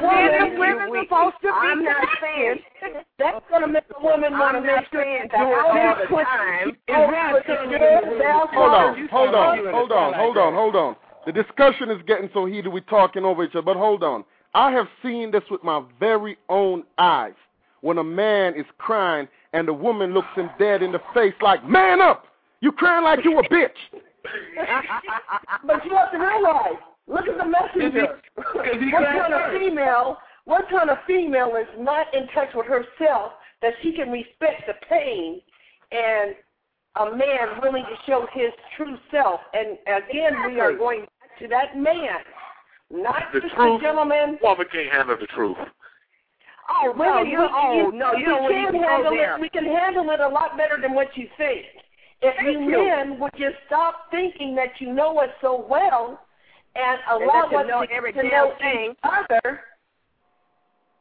saying that's going to make a woman want to make sure that all the time. Hold on, hold on, hold on, hold on, hold on. The discussion is getting so heated, we're talking over each other, but hold on. I have seen this with my very own eyes. When a man is crying and the woman looks him dead in the face like, man up! You crying like you a bitch. But you have to realize, look at the messenger. What kind of female, what kind of female is not in touch with herself that she can respect the pain and a man willing to show his true self? And again, we are going back to that man, not the just truth, the gentleman. Woman can't handle the truth. Oh, no, you, oh, no, you don't can handle it. We can handle it a lot better than what you think. If you men would just stop thinking that you know us so well and allow us know to, every to damn know thing. each other,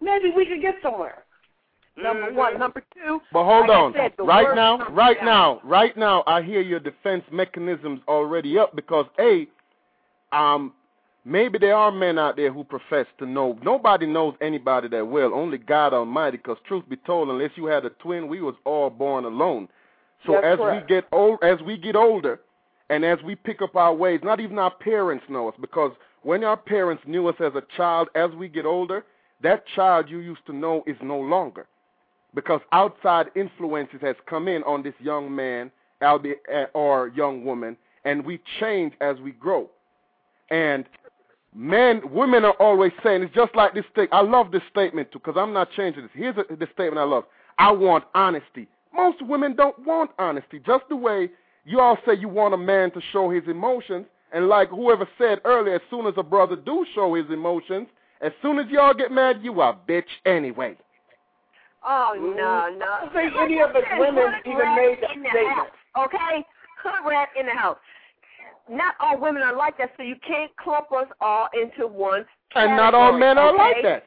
maybe we could get somewhere. Number one. Number two. But hold like on. I said, right now, right now, right now, I hear your defense mechanisms already up because, A, um, maybe there are men out there who profess to know. Nobody knows anybody that well, only God Almighty, because truth be told, unless you had a twin, we was all born alone. So That's as correct. we get old, as we get older, and as we pick up our ways, not even our parents know us, because when our parents knew us as a child, as we get older, that child you used to know is no longer. Because outside influences has come in on this young man or young woman, and we change as we grow. And men, women are always saying, it's just like this thing. I love this statement too, because I'm not changing this. Here's a, the statement I love. I want honesty. Most women don't want honesty. Just the way you all say you want a man to show his emotions, and like whoever said earlier, as soon as a brother do show his emotions, as soon as y'all get mad, you a bitch anyway. Oh, no, no. I think any of us women even made that statement. Okay? Hood rat in the house. Not all women are like that, so you can't clump us all into one category. And not all men are okay? like that.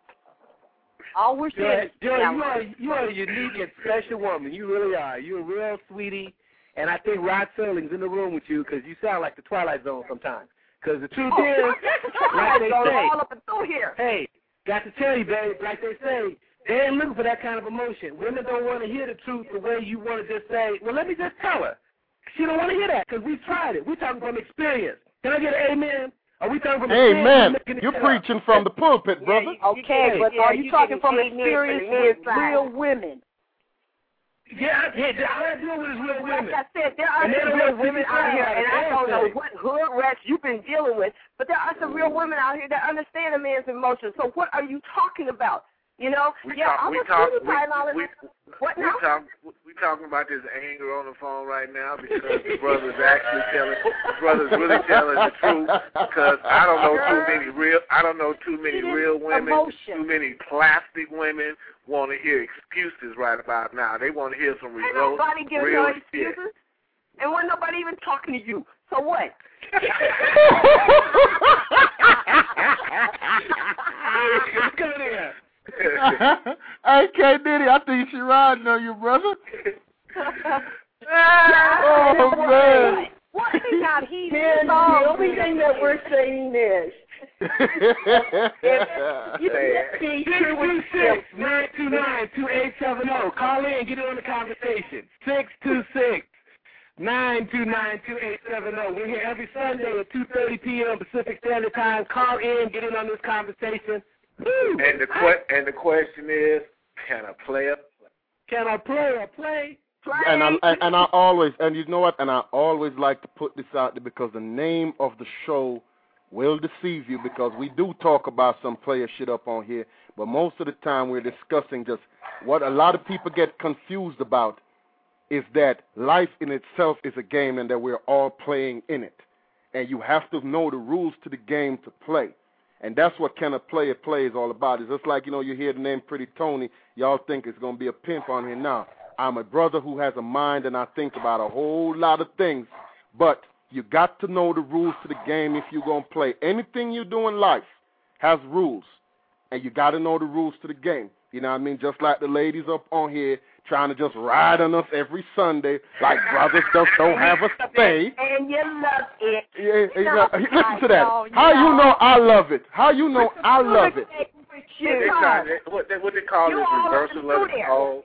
All we're saying is, Joy, you are you are a unique and special woman. You really are. You're a real sweetie, and I think Rod Serling's in the room with you because you sound like the Twilight Zone sometimes. Because the truth is, like they say, all up and through here. Hey, got to tell you, babe, like they say, they ain't looking for that kind of emotion. Women don't want to hear the truth the way you want to just say, well, let me just tell her. She don't want to hear that because we've tried it. We're talking from experience. Can I get an amen? Are we talking from Amen. experience? You're preaching from the pulpit, brother. Yeah, okay, but yeah, are you, you talking can from ignorant experience from the with inside. real women? Yeah, yeah, all I do is real women. Like I said, there are And they some don't real want to women see out here, God, and I don't know everything. what hood rats you've been dealing with, but there are some real women out here that understand a man's emotions. So what are you talking about? You know? We yeah, talk, I'm we a talk, cutie we, pie and all of we, that. What we now? talk, we talking about this anger on the phone right now because the brother's actually telling, the brother's really telling the truth because I don't know too many real, I don't know too many real women, emotion. too many plastic women want to hear excuses right about now. They want to hear some Ain't results, nobody giving real no shit. excuses, and wasn't nobody even talking to you. So what? Come here. Hey, K. Diddy, I think she riding on you, brother. Oh, man. What he got? He Man, the only thing that we're saying is, You six two six, nine two nine, two eight seven zero. Call in, get in on the conversation. six two six, nine two nine, two eight seven zero. We're here every Sunday at two thirty p.m. Pacific Standard Time. Call in, get in on this conversation. Woo. And the que- and the question is, can a player play? Can I play or play? Play. And I and, and I always and you know what? And I always like to put this out there because the name of the show will deceive you because we do talk about some player shit up on here, but most of the time we're discussing just what a lot of people get confused about is that life in itself is a game and that we're all playing in it. And you have to know the rules to the game to play. And that's what Can a Player Play is all about. It's just like, you know, you hear the name Pretty Tony, y'all think it's going to be a pimp on here. Now, I'm a brother who has a mind and I think about a whole lot of things, but you got to know the rules to the game if you're going to play. Anything you do in life has rules, and you got to know the rules to the game. You know what I mean? Just like the ladies up on here trying to just ride on us every Sunday, like brothers just don't have a say. And you love it. Yeah, You yeah, know, listen to that. know, How you you know I love it? How you know I love it? What they, call, what they, what they call You this all reversal up of and the through call.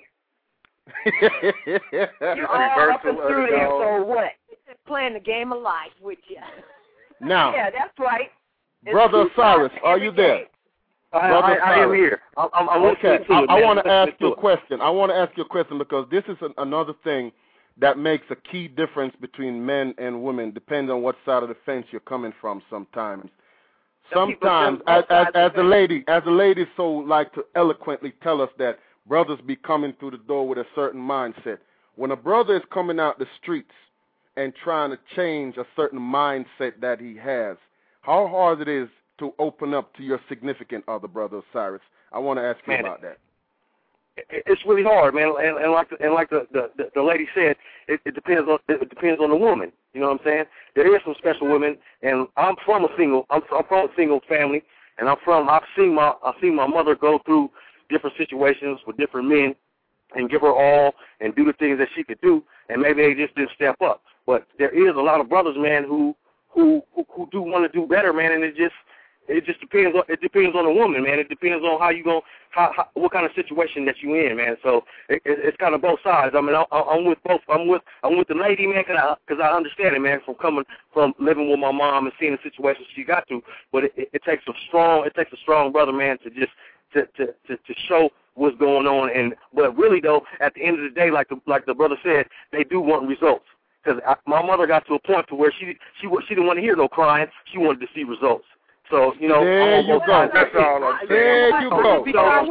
You all up and through there, so what? Playing the game of life with you. Now, yeah, that's right. It's Brother two Cyrus, sides are every you there? day. I, Brother I, I am Cyrus. here. I'm, I'm, I'm Okay, listening to I, it, I man. want to Listening ask you to a question. I want to ask you a question because this is an, another thing that makes a key difference between men and women, depending on what side of the fence you're coming from. Sometimes, sometimes, as, as, as the lady, as the ladies so like to eloquently tell us that brothers be coming through the door with a certain mindset. When a brother is coming out the streets and trying to change a certain mindset that he has, how hard it is to open up to your significant other, Brother Cyrus. I want to ask you Man, about that. It's really hard, man. And, and like the, and like the, the, the lady said, it, it depends on it depends on the woman. You know what I'm saying? There is some special women, and I'm from a single I'm, I'm from a single family, and I'm from. I've seen my I've seen my mother go through different situations with different men, and give her all and do the things that she could do, and maybe they just didn't step up. But there is a lot of brothers, man, who who who, who do want to do better, man, and it just it just depends on it depends on the woman, man. It depends on how you go, how, how what kind of situation that you in, man. So it, it, it's kind of both sides. I mean, I, I'm with both. I'm with I'm with the lady, man, because I, cause I understand it, man, from coming from living with my mom and seeing the situations she got through. But it, it, it takes a strong it takes a strong brother, man, to just to to to, to show what's going on. And but really though, at the end of the day, like the like the brother said, they do want results. Because my mother got to a point to where she she she didn't want to hear no crying. She wanted to see results. So you know, there you go. That's all I'm saying. There you go. That's all I'm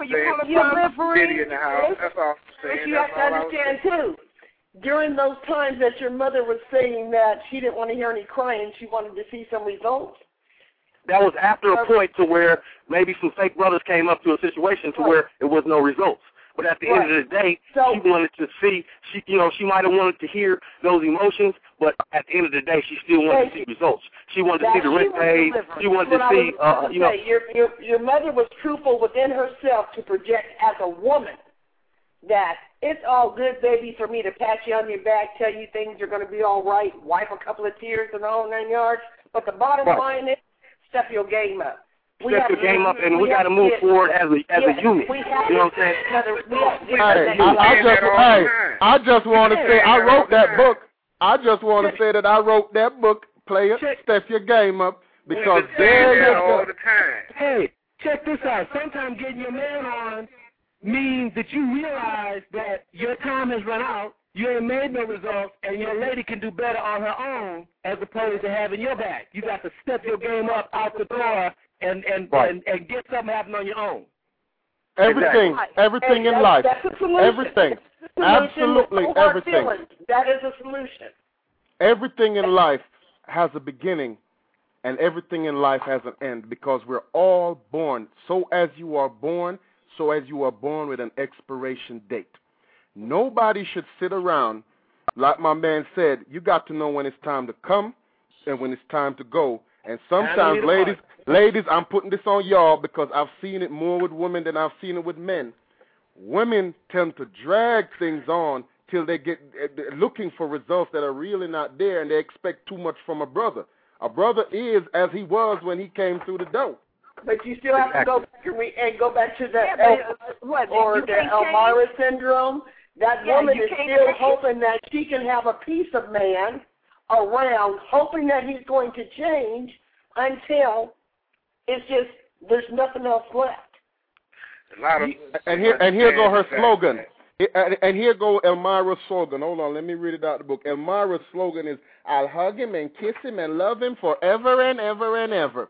saying. In the house. That's all I'm saying. But you have to understand too. During those times that your mother was saying that she didn't want to hear any crying, she wanted to see some results. That was after a point to where maybe some fake brothers came up to a situation to where it was no results. But at the right. end of the day, so, she wanted to see, she, you know, she might have wanted to hear those emotions, but at the end of the day, she still wanted to see results. She wanted to see the rent paid. She wanted to see, uh, you know. Your, your, your mother was truthful within herself to project as a woman that it's all good, baby, for me to pat you on your back, tell you things are going to be all right, wipe a couple of tears and all nine yards. But the bottom right. line is, step your game up. We Step your game up, and we, we got to move get, forward as a as yeah, a unit. You know what I'm saying? Hey, I, I just, hey, I just want to say I wrote that book. I just want to say that I wrote that book. Play it, step your game up, because there you go. All the time. Hey, check this out. Sometimes getting your man on means that you realize that your time has run out. You ain't made no results, and your lady can do better on her own as opposed to having your back. You got to step your game up out the door. And and, right. and and get something happen on your own. Everything, exactly. everything and in life, that's a solution. everything, absolutely no everything. That is a solution. Everything in life has a beginning, and everything in life has an end, because we're all born. So as you are born, so as you are born with an expiration date. Nobody should sit around, like my man said. You got to know when it's time to come and when it's time to go. And sometimes, ladies, ladies, I'm putting this on y'all because I've seen it more with women than I've seen it with men. Women tend to drag things on till they get uh, looking for results that are really not there, and they expect too much from a brother. A brother is as he was when he came through the door. But you still have exactly. to go back and, re- and go back to the yeah, El- but, what, or the Elmira syndrome. That yeah, woman is still change. hoping that she can have a piece of man around, hoping that he's going to change until it's just there's nothing else left. A lot of and here and here go her slogan. And, and here go Elmira's slogan. Hold on, let me read it out of the book. Elmira's slogan is, "I'll hug him and kiss him and love him forever and ever and ever."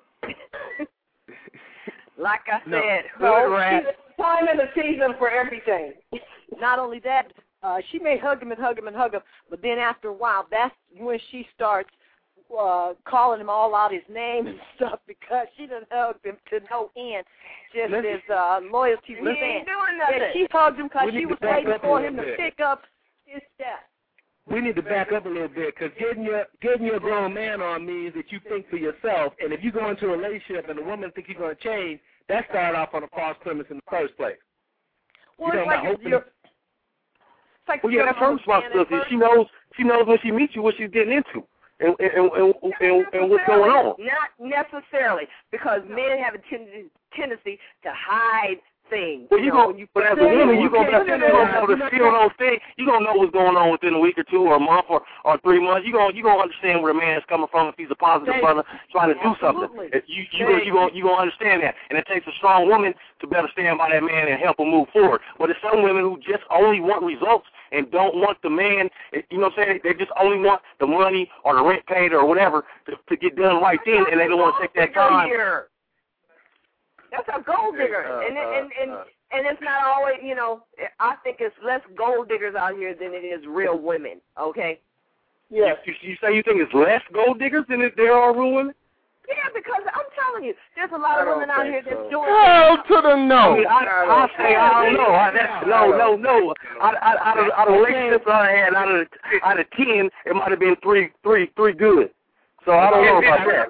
Like I no. said, no, there's a time and a season for everything. Not only that, uh, she may hug him and hug him and hug him, but then after a while, that's when she starts uh, calling him all out his name and stuff, because she done hugged him to no end. Just let's, as uh, loyalty was saying. Yeah, she hugged him because she was waiting for him to pick up his step. We need to back up a little bit, because getting your getting your grown man on means that you think for yourself. And if you go into a relationship and the woman thinks you're going to change, that started off on a false premise in the first place. Well, you it's like hoping. It's like well, yeah, that's her responsibility. She knows she knows when she meets you what she's getting into. And, and, and, and, and what's going on? Not necessarily, because men have a tendency, tendency to hide things. Well, you, you know, go, but as a woman, you're going to be able to feel those things. You're going to know what's going on within a week or two or a month or, or three months. You're going you gonna understand where a man is coming from if he's a positive brother trying to do something. If you, you're you going you gonna understand that. And it takes a strong woman to better stand by that man and help him move forward. But there's some women who just only want results and don't want the man, you know what I'm saying? They just only want the money or the rent paid or whatever to, to get done right then, and they don't want to take that time. That's a gold digger, uh, and, and and uh, and it's not always, you know. I think it's less gold diggers out here than it is real women. Okay. Yeah. You, you say you think it's less gold diggers than there are real women? Yeah, because I'm telling you, there's a lot of women out here that's so. doing. Hell to the no. I, mean, I, I, I say I don't know. I, that's, no, no, no. Out, out, out of out of relationships I had, out of out of ten, it might have been three, three, three good. So I don't know about that.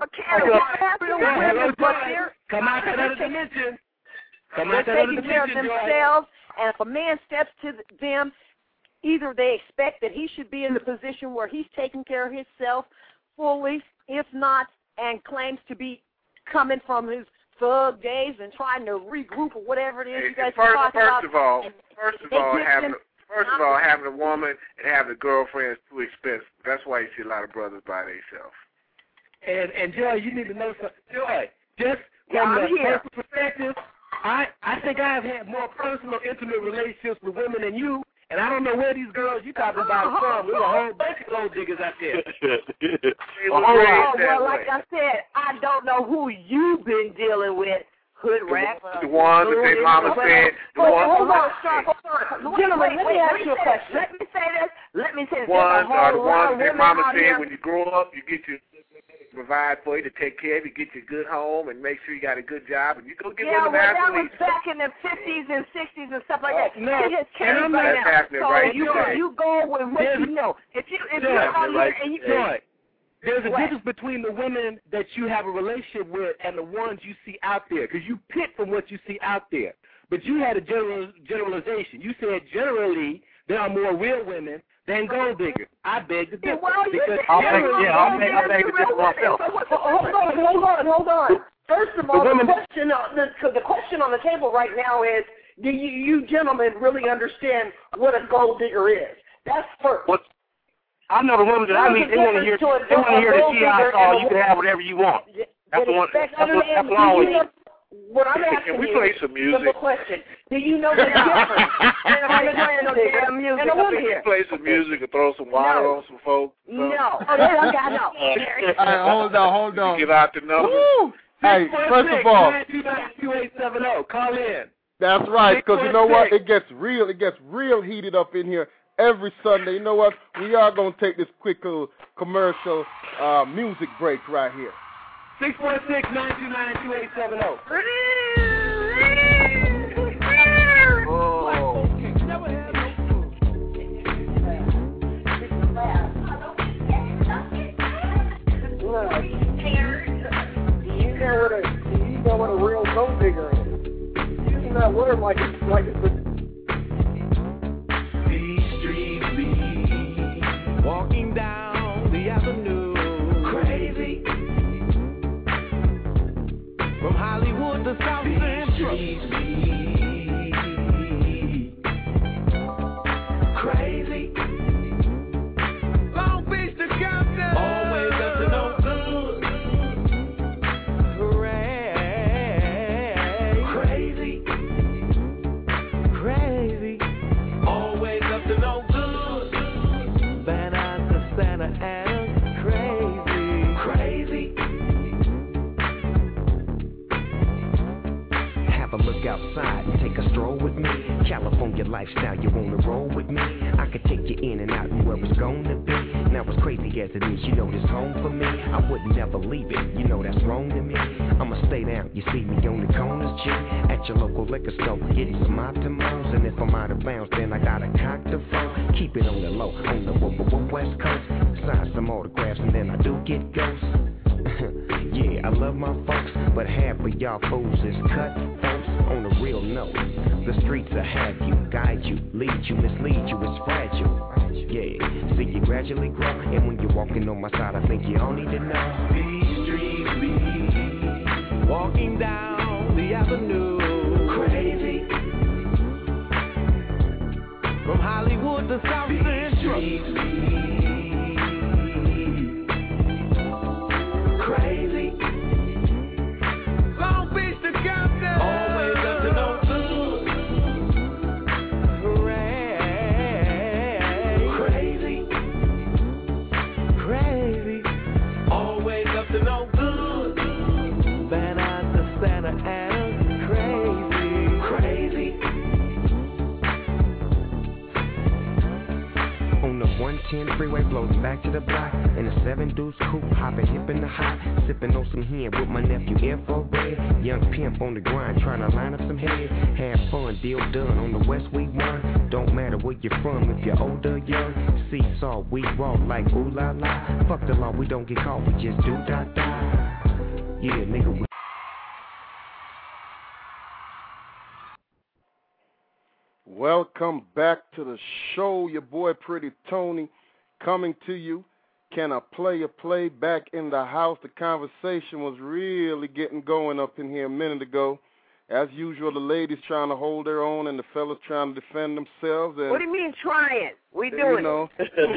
Come out to another dimension. Come out to They're another taking care of dimension, themselves, and if a man steps to them, either they expect that he should be in the position where he's taking care of himself fully, if not, and claims to be coming from his thug days and trying to regroup or whatever it is you guys first, are talking first about. Of all, and first of all, having first of all, having a woman and having a girlfriend is too expensive. That's why you see a lot of brothers by themselves. And and Joy, you need to know something. Joy, just Yeah, from I'm the here. personal perspective, I I think I have had more personal, intimate relationships with women than you. And I don't know where these girls you talking about are from. There's a whole bunch of gold diggers out there. Oh, well, like I said, I don't know who you've been dealing with. Hood rat. The ones that their mama said. The Hold, ones. hold on, sir. Hold on. Gentlemen, let me ask wait, you a wait, question. Let me say this. Let me say this. Ones There's a are the whole lot ones of that their women mama out said here. when you grow up, you get your provide for you to take care of you, get you a good home, and make sure you got a good job, and you go get Yeah, one of well, the that was athletes. back in the fifties and sixties and stuff like that. no, It has and changed I'm right not- now. That's happening So right you, today. you go with what There's- you know. If you if Joy, you're on like here and you Joy, there's a What? difference between the women that you have a relationship with and the ones you see out there, because you pick from what you see out there. But you had a general generalization. You said generally there are more real women than gold diggers. I beg to differ. well, you because think- I'll generally- make, yeah, I'll make, I'll make a difference myself. Hold on, hold on, hold on. First of all, The the, women- question on the, so the question on the table right now is, do you, you gentlemen really understand what a gold digger is? That's first. What? I know the women that I meet, they want to hear, they want to hear the T I song, you can have whatever you want. That's the one, that's what, that's what I always Do you know, what I'm Can asking we you, play some music? simple question. Do you know the difference between a gold digger damn music and a up woman? in here. Play some music and throw some water No. on some folks. No. Oh, they don't got no. All right, hold on, hold on. Give out the numbers. Woo! Hey, first of all, nine two nine two eight seven zero. Call in. that's right, because you know what? It gets real. It gets real heated up in here every Sunday. You know what? We are going to take this quick little commercial uh, music break right here. six one six, nine two nine, two eight seven zero. Oh. Look, do you know what a do you know what a real gold digger is? Using that word like it's like it's a These streets lead, walking down the avenue, crazy. From Hollywood to South Central, these streets lead, crazy. Long Beach to Compton, always up to no good. Crazy, crazy, always up to no good. Van Nuys to Santa Ana, crazy, crazy. Have a look outside and take a stroll with me. California lifestyle, you wanna roll with me? I could take you in and out and where it's gonna be. Now as crazy as it is, you know this home for me. I would never leave it, you know that's wrong to me. I'ma stay down, you see me on the corners, G. At your local liquor store, getting some optimals. And if I'm out of bounds, then I got a cock to phone. Keep it on the low, on the w- w- west coast. Sign some autographs and then I do get ghosts. Yeah, I love my folks, but half of y'all fools is cut folks. On a real note, the streets will have you, guide you, lead you, mislead you, it's fragile. Yeah, see you gradually grow, and when you're walking on my side, I think you all need to know. These streets lead, walking down the avenue, crazy. From Hollywood to South Central, these streets lead, crazy. Long Beach to Compton, always up to no good. Crazy, crazy, always up to no good. Van Nuys to Santa Ana, crazy, crazy. On the one ten freeway blows back to the block. In a seven deuce coupe, hopping hip in the hot. Sipping on some hen with my nephew Infrared. Young pimp on the grind, trying to line up some heads. Have fun, deal done on the West we won. Don't matter where you're from, if you're older, young. Seesaw, we walk like ooh la la. Fuck the law, we don't get caught, we just do da da. Yeah, nigga, we Welcome back to the show. Your boy Pretty Tony coming to you. Can I play a play back in the house? The conversation was really getting going up in here a minute ago. As usual, the ladies trying to hold their own and the fellas trying to defend themselves. And, what do you mean trying? We doing you know.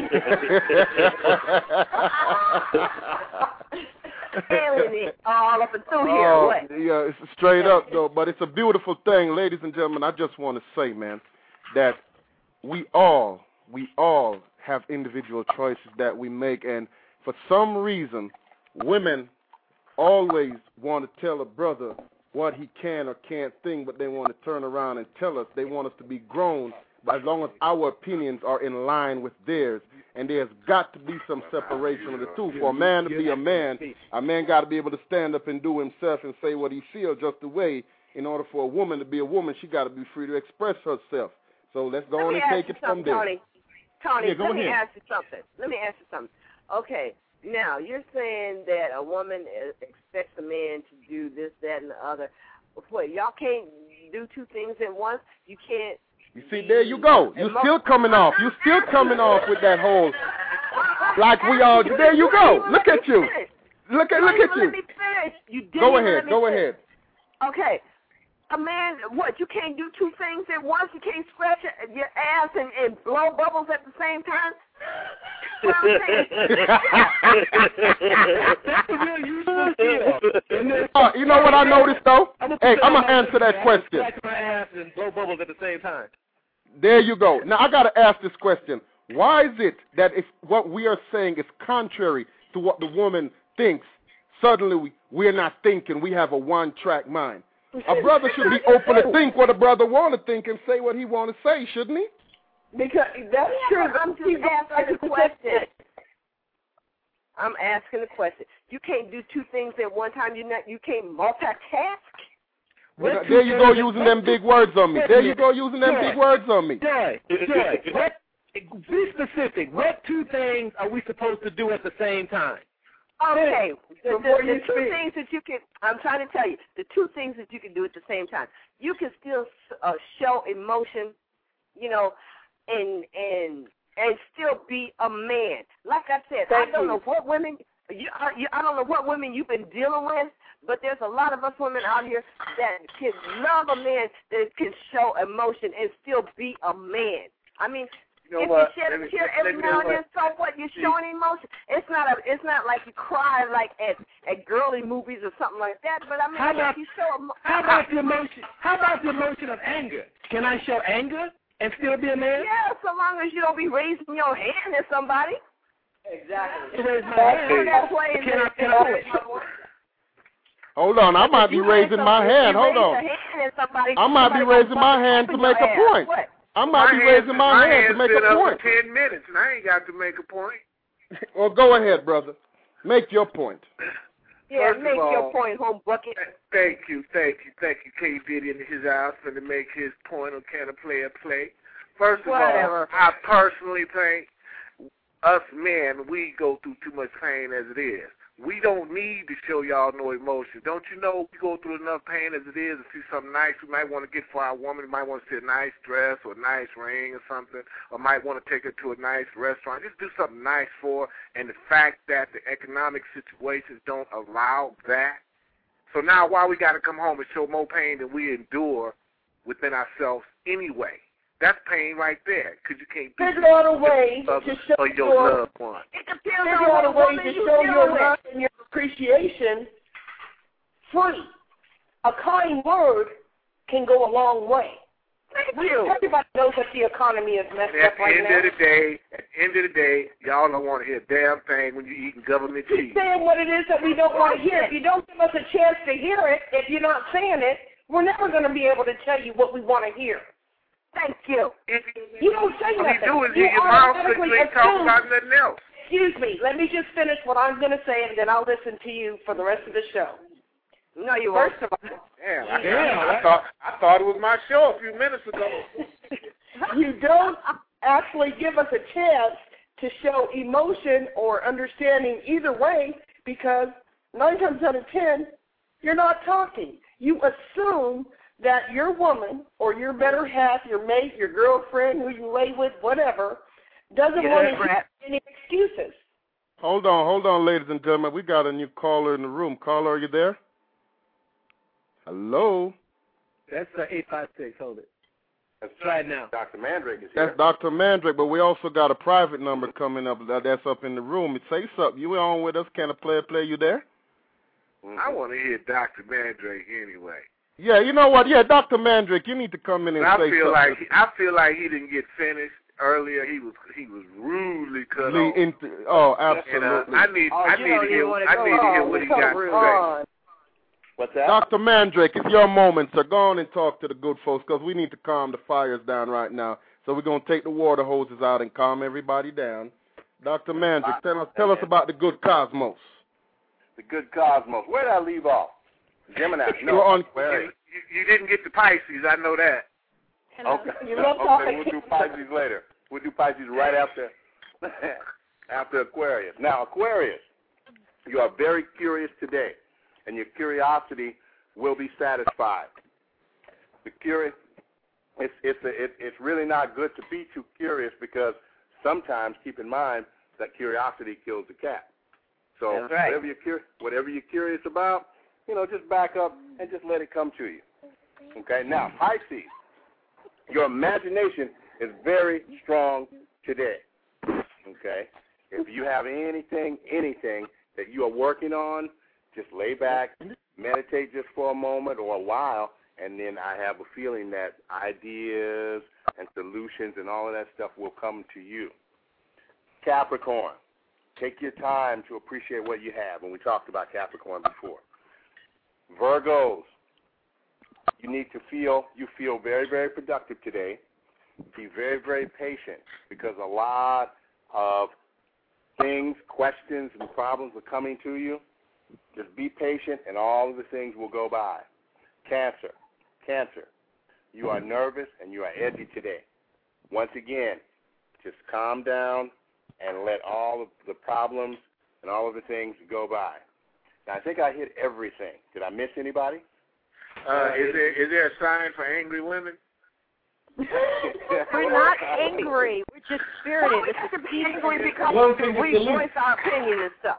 it. all up and through here. Oh, what? yeah, it's straight up, though. But it's a beautiful thing, ladies and gentlemen. I just want to say, man, that we all, we all have individual choices that we make. And for some reason, women always want to tell a brother what he can or can't think, but they want to turn around and tell us they want us to be grown, but as long as our opinions are in line with theirs. And there's got to be some separation of the two. For a man to be a man, a man got to be able to stand up and do himself and say what he feels just the way. In order for a woman to be a woman, she got to be free to express herself. So let's go on and take it from there. Tony, Tony yeah, go let me ahead. ask you something. Let me ask you something. Okay, now you're saying that a woman expects a man to do this, that, and the other. What, y'all can't do two things at once? You can't. You see, there you go. You're still coming off. You're still coming off with that whole, like we all do. There you go. Look at you. Look at look at you. Let me finish. You didn't Go let ahead. me Go finish. ahead. Okay. A man, what, you can't do two things at once? You can't scratch your ass and, and blow bubbles at the same time? What I'm saying. uh, you know what I noticed, though? Hey, I'm going to answer that question. Scratch my ass and blow bubbles at the same time. There you go. Now, I got to ask this question. Why is it that if what we are saying is contrary to what the woman thinks, suddenly we, we're not thinking, we have a one-track mind? A brother should be open to think what a brother want to think and say what he want to say, shouldn't he? Because that's Yeah, true. I'm just asking a question. I'm asking a question. You can't do two things at one time. You not. You can't multitask. Well, there you go using them big words on me. There you go using them big words on me. Joy, Joy, what, be specific. What two things are we supposed to do at the same time? Okay, the, the, Before the you two speak. things that you can, I'm trying to tell you, the two things that you can do at the same time. You can still uh, show emotion, you know, and and and still be a man. Like I said, Thank I don't you. know what women, you, I, you, I don't know what women you've been dealing with, but there's a lot of us women out here that can love a man that can show emotion and still be a man. I mean, You know if what? you shed Let a me- tear let every me now and know then, so what? You're showing emotion. It's not a. It's not like you cry like at at girly movies or something like that. But I mean, How about- if you show emo- How about the emotion? How about the emotion of anger? Can I show anger and still be a man? Yeah, so long as you don't be raising your hand at somebody. exactly. To raise my That's hand. that way. Can I- can I- Hold on, I might be You raise raising some- my if hand. you Hold raise on. your hand at somebody, I might be somebody raising gonna my bust hand up to in make your a ass. point. What? I might be My raising my, my hand to hand's make been a up point. for ten minutes, and I ain't got to make a point. Well, go ahead, brother. Make your point. Yeah, First of make your all- point, home bucket. Thank you, thank you, thank you, K. Diddy in his house for to make his point on Can a Player Play. First of Whatever. all, I personally think us men, we go through too much pain as it is. We don't need to show y'all no emotion. Don't you know we go through enough pain as it is to see something nice we might want to get for our woman. We might want to see a nice dress or a nice ring or something, or might want to take her to a nice restaurant. Just do something nice for her. And the fact that the economic situations don't allow that. So now why we got to come home and show more pain than we endure within ourselves anyway? That's pain right there, because you can't do Figure out a way other to show or your your loved one. It depends figure on out a what way woman to you show dealing your with. love and your appreciation free. A kind word can go a long way. Thank you. Everybody knows that the economy is messed And at up the right end now. of the day, at the end of the day, y'all don't want to hear a damn thing when you're eating government Keep cheese. saying what it is that we don't want to hear. If you don't give us a chance to hear it, if you're not saying it, we're never going to be able to tell you what we want to hear. Thank you. If, You don't say all nothing. you do is You use your mouth so automatically you ain't talking assume- about nothing else. Excuse me. Let me just finish what I'm going to say, and then I'll listen to you for the rest of the show. No, you First won't. of all, Damn, I, Damn, I, I thought I thought it was my show a few minutes ago. you don't actually give us a chance to show emotion or understanding either way, because nine times out of ten, you're not talking. You assume that your woman or your better half, your mate, your girlfriend, who you lay with, whatever, doesn't You want heard, to hear Brett? any excuses. Hold on, hold on, ladies and gentlemen. We got a new caller in the room. Caller, are you there? Hello? That's uh, eight five six. Hold it. That's Try it now. Doctor Mandrake is here. That's Doctor Mandrake, but we also got a private number coming up that's up in the room. Say something. You on with us? Can a player play you there? Mm-hmm. I want to hear Doctor Mandrake anyway. Yeah, you know what? Yeah, Doctor Mandrake, you need to come in and I say feel something. like he, I feel like he didn't get finished earlier. He was he was rudely cut off. Into, oh, absolutely. And, uh, I need Oh, I you need don't to even hear wanna I go need to hear on. what he Come got to on. say. What's that? Doctor Mandrake, it's your moment, sir. Go on and talk to the good folks, because we need to calm the fires down right now. So we're going to take the water hoses out and calm everybody down. Doctor Mandrake, tell us, tell us about the good cosmos. The good cosmos. Where did I leave off? Gemini. No, You're on, where You, you, you didn't get to Pisces. I know that. Okay, You left okay off we'll do Pisces later. We'll do Pisces right after after Aquarius. Now, Aquarius, you are very curious today, and your curiosity will be satisfied. The curious, it's it's a, it, it's really not good to be too curious, because sometimes, keep in mind, that curiosity kills the cat. So That's right. whatever you're curious, whatever you're curious about, you know, just back up and just let it come to you. Okay. Now, Pisces, your imagination is very strong today. Okay. If you have anything, anything that you are working on, just lay back, meditate just for a moment or a while, and then I have a feeling that ideas and solutions and all of that stuff will come to you. Capricorn, take your time to appreciate what you have, and we talked about Capricorn before. Virgos, you need to feel, you feel very, very productive today. Be very, very patient, because a lot of things, questions, and problems are coming to you. Just be patient, and all of the things will go by. Cancer, Cancer, you are nervous and you are edgy today. Once again, just calm down and let all of the problems and all of the things go by. Now, I think I hit everything. Did I miss anybody? Uh, is there is there a sign for angry women? We're not angry. We're just spirited. Well, we have to be angry because One thing we is the voice our opinion and stuff.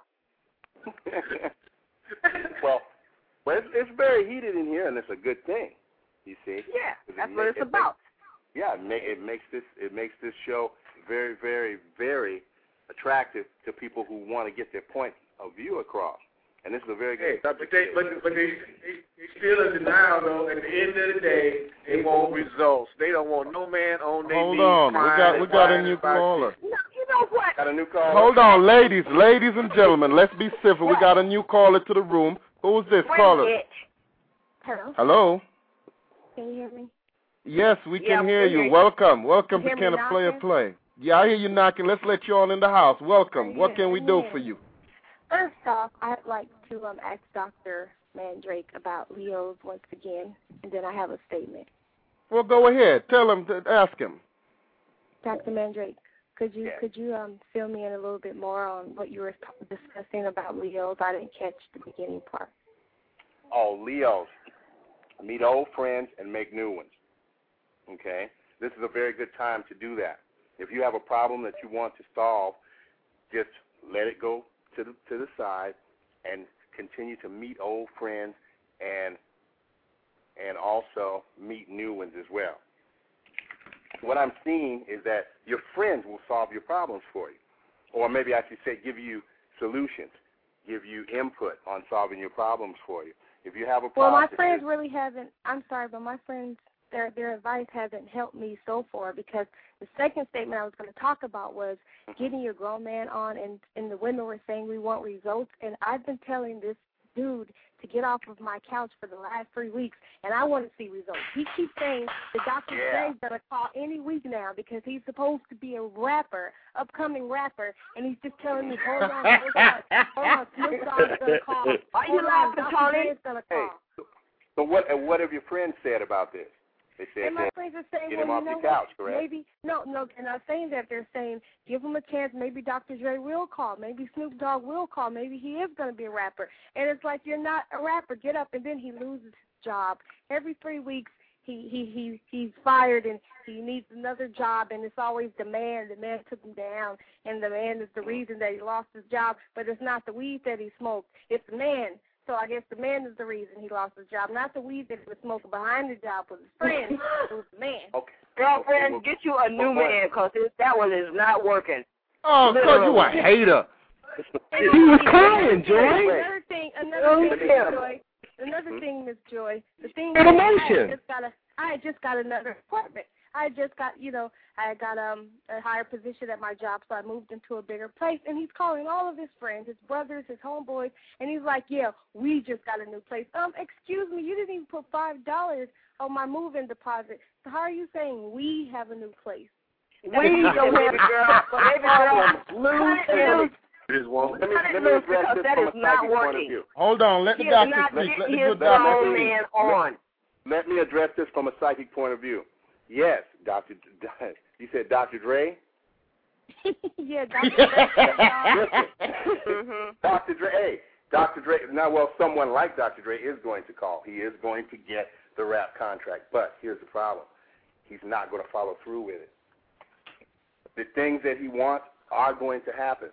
well, well it's, it's very heated in here, and it's a good thing. You see? Yeah, that's it what ma- it's it about. Makes, yeah, it, ma- it makes this it makes this show very, very, very attractive to people who want to get their point of view across. And this is a very good. Hey, but they but, but they, they they still in denial though. At the end of the day, they want results. They don't want no man on their hold knees on. We crying got, and we got a whining new about caller. No, you know what? Got a new caller. Hold on, ladies, ladies and gentlemen. Let's be civil. We got a new caller to the room. Who's this Wait caller? it. Hello. Hello. Can you hear me? Yes, we Yeah, can we hear can you. hear you. Welcome. Welcome You to hear me Can a Player knocking? Play? Yeah, I hear you knocking. Let's let you on in the house. Welcome. I'm What here, can we I'm do here. for you? First off, I'd like to um, ask Doctor Mandrake about Leo's once again, and then I have a statement. Well, go ahead. Tell him. To ask him. Doctor Mandrake, could you Yeah. could you um, fill me in a little bit more on what you were t- discussing about Leo's? I didn't catch the beginning part. Oh, Leos, meet old friends and make new ones. Okay? This is a very good time to do that. If you have a problem that you want to solve, just let it go to the to the side and continue to meet old friends and and also meet new ones as well. What I'm seeing is that your friends will solve your problems for you. Or maybe I should say give you solutions, give you input on solving your problems for you. If you have a Well, problem, my friends really haven't. I'm sorry, but my friends, their their advice hasn't helped me so far, because the second statement I was going to talk about was getting your grown man on, and and the women were saying we want results, and I've been telling this dude to get off of my couch for the last three weeks, and I want to see results. He keeps saying that Doctor Yeah. Dre's going to call any week now because he's supposed to be a rapper, upcoming rapper, and he's just telling me, hold on, hold on, hold on, Snoop Dogg's going to call. Are you laughing, Tony? Gonna Hey, call. so, so what? And what have your friends said about this? They said And my that friends are saying, get well, him off you know your couch, what? correct? Maybe, no, no, they're not saying that. They're saying, give him a chance. Maybe Doctor Dre will call. Maybe Snoop Dogg will call. Maybe he is going to be a rapper. And it's like, you're not a rapper. Get up. And then he loses his job. Every three weeks, he, he, he he's fired, and he needs another job, and it's always the man. The man took him down, and the man is the reason that he lost his job, but it's not the weed that he smoked. It's the man. So I guess the man is the reason he lost his job, not the weed that he was smoking behind the job with his friend. It was the man. Okay. Girlfriend, Okay, well, get you a new man because that one is not working. Oh, cause you a hater. And He was crying, Joy. Another thing, another thing, Miss Joy. Another thing, Miss Joy. The thing An is, emotion. I just got a, I just got another apartment. I just got, you know, I got um a higher position at my job, so I moved into a bigger place. And he's calling all of his friends, his brothers, his homeboys, and he's like, "Yeah, we just got a new place." Um, excuse me, you didn't even put five dollars on my move-in deposit. So how are you saying we have a new place? We don't have a girl. Baby girl, lose him. It is one. Let me, Cut it let me loose address because this that from is a not psychic point of working. view. Hold on, let the He is doctor not speak. Let the getting good his doctor grown speak. man on. Let me address this from a psychic point of view. Yes, Doctor You said Doctor Dre? Yeah, Doctor Dre. Listen, Doctor Dre, hey, Doctor Dre, now, well, someone like Doctor Dre is going to call. He is going to get the rap contract. But here's the problem. He's not going to follow through with it. The things that he wants are going to happen,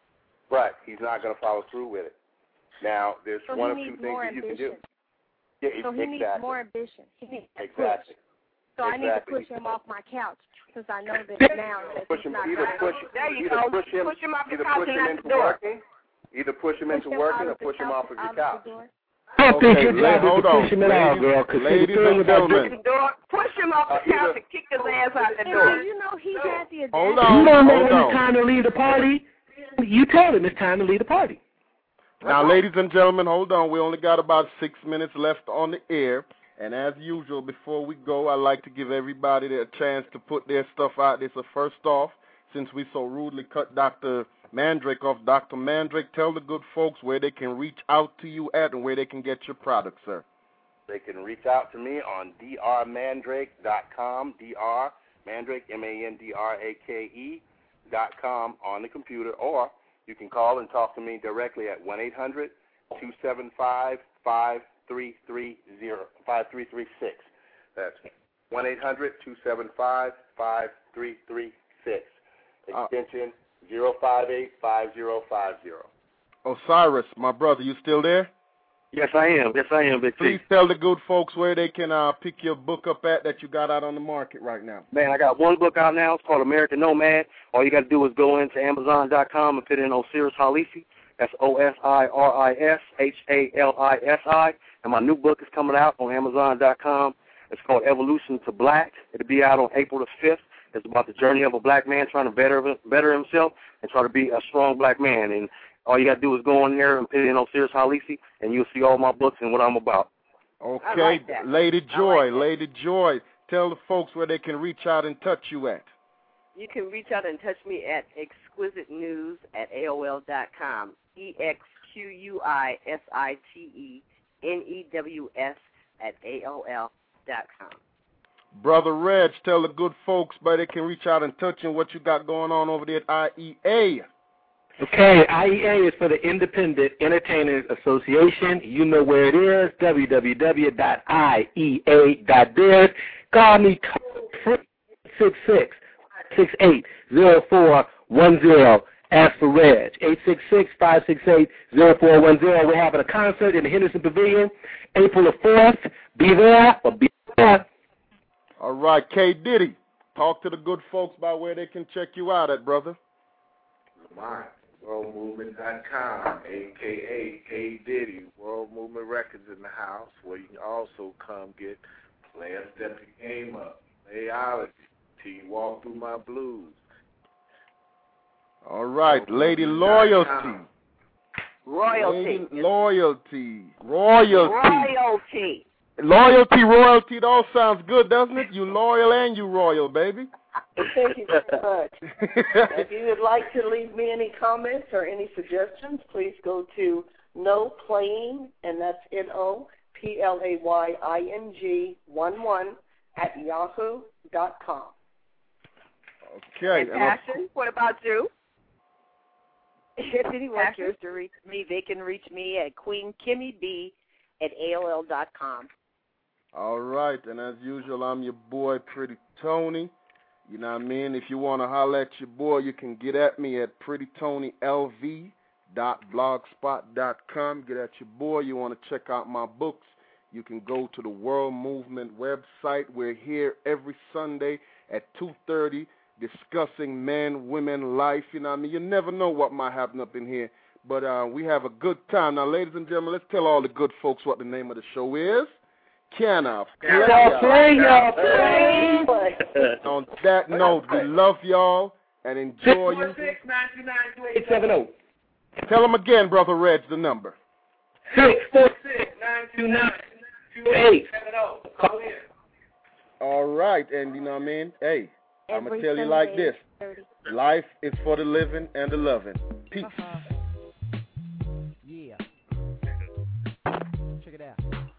but he's not going to follow through with it. Now, there's So one of he two needs things more that you can do. ambition. Yeah, So he exactly. needs more ambition. He needs to Exactly. push. So I need to Exactly. push him off my couch since I know that now that Push he's him, not either gonna- push, There you either go. push him, Push him off the either couch push and him out into the door. working, either push him Push into him working out or of the push him couch- off of your out the couch. door. I don't think Okay, your la- job is hold to on. push him at all, Ladies- girl. 'cause see, the ladies thing and about gentlemen. The door. Push him off the Uh, couch either- and kick his ass out the And door. you know he had the Hold audacity- on. you don't know hold when on. it's time to leave the party. You tell him it's time to leave the party. Now, ladies and gentlemen, hold on. We only got about six minutes left on the air. And as usual, before we go, I'd like to give everybody a chance to put their stuff out there. So first off, since we so rudely cut Doctor Mandrake off, Doctor Mandrake, tell the good folks where they can reach out to you at and where they can get your product, sir. They can reach out to me on d r mandrake dot com, Dr. Mandrake, M A N D R A K E, dot com on the computer, or you can call and talk to me directly at one eight hundred two seven five five three three zero, five three three six. That's one eight hundred two seven five five three three six. Extension zero five eight five zero five zero. Osiris, my brother, you still there? Yes, I am. Yes, I am, Big T. Please tell the good folks where they can uh, pick your book up at that you got out on the market right now. Man, I got one book out now. It's called American Nomad. All you got to do is go into Amazon dot com and put in Osiris Halisi. That's O S I R I S H A L I S I. And my new book is coming out on Amazon dot com. It's called Evolution to Black. It'll be out on April the fifth. It's about the journey of a black man trying to better better himself and try to be a strong black man. And all you got to do is go in there and put in Osiris Halisi, and you'll see all my books and what I'm about. Okay, like that. Lady Joy, like that. Lady Joy, tell the folks where they can reach out and touch you at. You can reach out and touch me at exquisite news at A O L dot com. E X Q U I S I T E N E W S at A O L dot com. Brother Reg, tell the good folks where they can reach out and touch you and what you got going on over there at I E A. Okay, I E A is for the Independent Entertainers Association. You know where it is, w w w dot I E A dot biz. Call me free six six six eight zero four one zero. Ask for Reg, eight six six five six eight zero four one zero. We're having a concert in the Henderson Pavilion, April the fourth. Be there or be there. All right, K. Diddy, talk to the good folks about where they can check you out at, brother. Mine, world movement dot com, a k a. K. Diddy, World Movement Records in the house, where you can also come get Player Step Your Game Up, Playology, till you walk through my blues. All right, Lady Loyalty. Royalty. Loyalty. Royalty. Royalty. Loyalty, royalty, it all sounds good, doesn't it? You loyal and you royal, baby. Thank you very much. If you would like to leave me any comments or any suggestions, please go to No Playing, and that's N O P L A Y I N G one one at yahoo dot com. Okay. And Passion, what about you? If anyone cares to reach me, they can reach me at Queen Kimmy B at A O L dot com. All right, and as usual, I'm your boy, Pretty Tony. You know what I mean? If you want to holler at your boy, you can get at me at pretty tony l v dot blogspot dot com. Get at your boy. You want to check out my books, you can go to the World Movement website. We're here every Sunday at two thirty discussing men, women, life. You know what I mean? You never know what might happen up in here. But uh, we have a good time. Now, ladies and gentlemen, let's tell all the good folks what the name of the show is. Can I play y'all? Play On that note, we love y'all and enjoy you. six four six, nine two nine, two eight seven zero. Tell them again, Brother Reg, the number. six four six, nine two nine, two eight seven zero. Call in. All right, and you know what I mean? Hey, I'm going to tell you Sunday like this. thirty. Life is for the living and the loving. Peace. Uh-huh. Yeah. Check it out.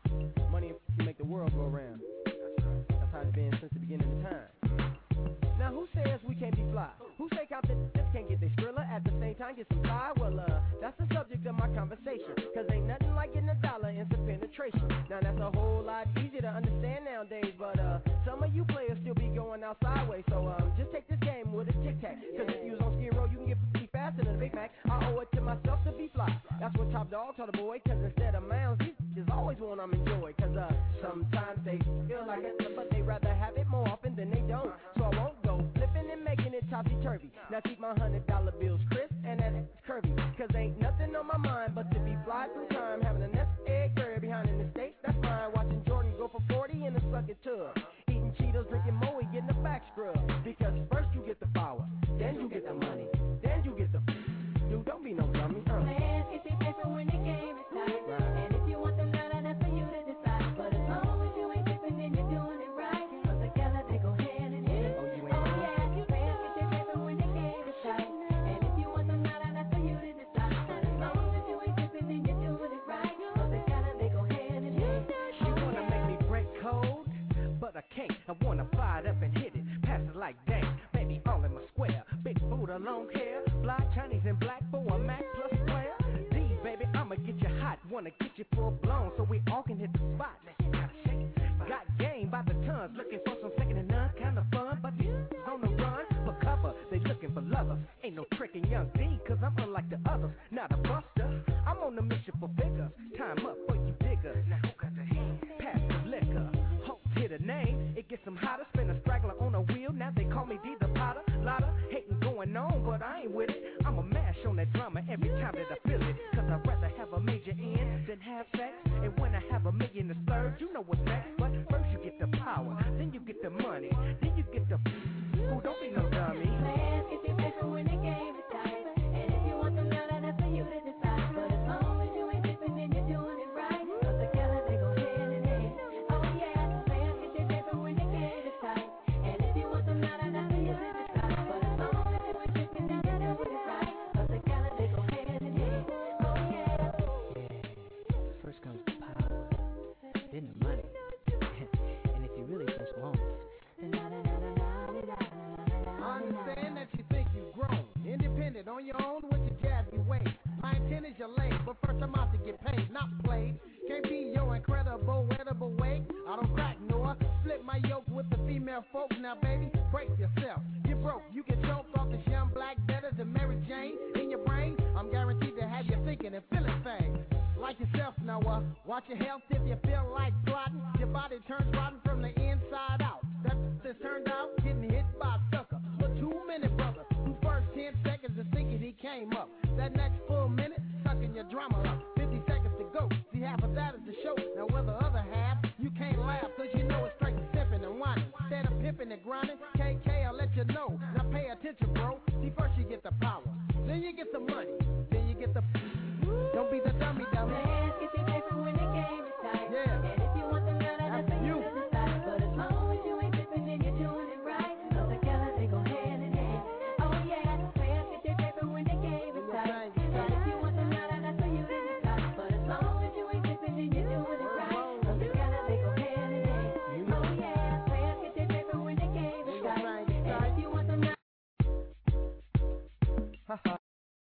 Money make the world go round. That's how it's been since the beginning of time. Now, who says we can't be fly? Who say Compton just can't get their Skrilla at the same time get some fly? Well, uh, that's the subject of my conversation. Cause ain't nothing like getting a dollar and some penetration. Now, that's a whole lot easier to understand nowadays. But uh, some of you players still be going out sideways. So um, just take this game with a tic-tac. Cause if you was on Skid Row, you can get pretty faster than a Big Mac. I owe it to myself to be fly. That's what Top Dog told the boy. Cause instead of mounds, these is always one I'm enjoying. Cause uh, sometimes they feel like it, but they rather have it more often than they don't. So I won't go flipping and making it topsy-turvy. Now keep my hundred dollar bills crisp and that curvy. Cause ain't nothing on my mind but to be fly through time. Having a nest egg bird behind in the States, that's mine. Watching Jordan go for forty in a sucking tub. Eating Cheetos, drinking Moe, getting the back scrub. Because first you get the power, then you get the money, then you get the... Dude, don't be no dummy. Uh. Plans get their paper when the game is tight. Right. And if you want them done, that's for you to decide. But as long as you ain't tipping, then you're doing it right. So together they go hand in hand. Oh, you ain't oh yeah, your plans get their paper when the game is tight. And if you want them done, that's for you to decide. But as long as you ain't tipping, then you're doing it right. So together they go hand in hand. You wanna make me break code, but I can't. I wanna fire it up and hit it, pass it like dang. Baby, all in my square, big Buddha, long hair, black Chinese and black for a Mac plus square. D, baby, I'ma get you hot, wanna get you full blown, so we all can hit the spot. Now you gotta shake it. Got game by the tons, looking for some second and none, kind of fun, but these on the run for cover. They looking for lovers, ain't no tricking young D, cause I'm unlike the others, not a buster. I'm on the mission for figures, time up for you diggers. Now who got the hand? Pass the liquor. Hit a name, it gets them hotter, spin a straggler on a wheel, now they call me D the Potter, lotta hating going on, but I ain't with it, I'ma mash on that drama every time that I feel it, cause I'd rather have a major in than have sex, and when I have a million to splurge, you know what's next, but first you get the power, then you get the money, then you get the, ooh, don't be no dummy. Plans get their paper when the game is tight. And if you want them done, that's for you to decide. But as long as you ain't tipping, then you're doing it right. So together they go hand in hand. Oh yeah. Then the money. And if you really just want understand that you think you've grown, independent on your own with your jazzy ways. My intent is your lane, but first I'm out to get paid, not played. Can't be your incredible, edible way. I don't crack nor split my yoke with the female folks. Now, baby, break yourself. You're broke. You get choked off this young black better than Mary Jane in your brain. I'm guaranteed to have you thinking and feeling things. Like yourself, Noah. Watch your health if you feel like plotting. Your body turns rotten from the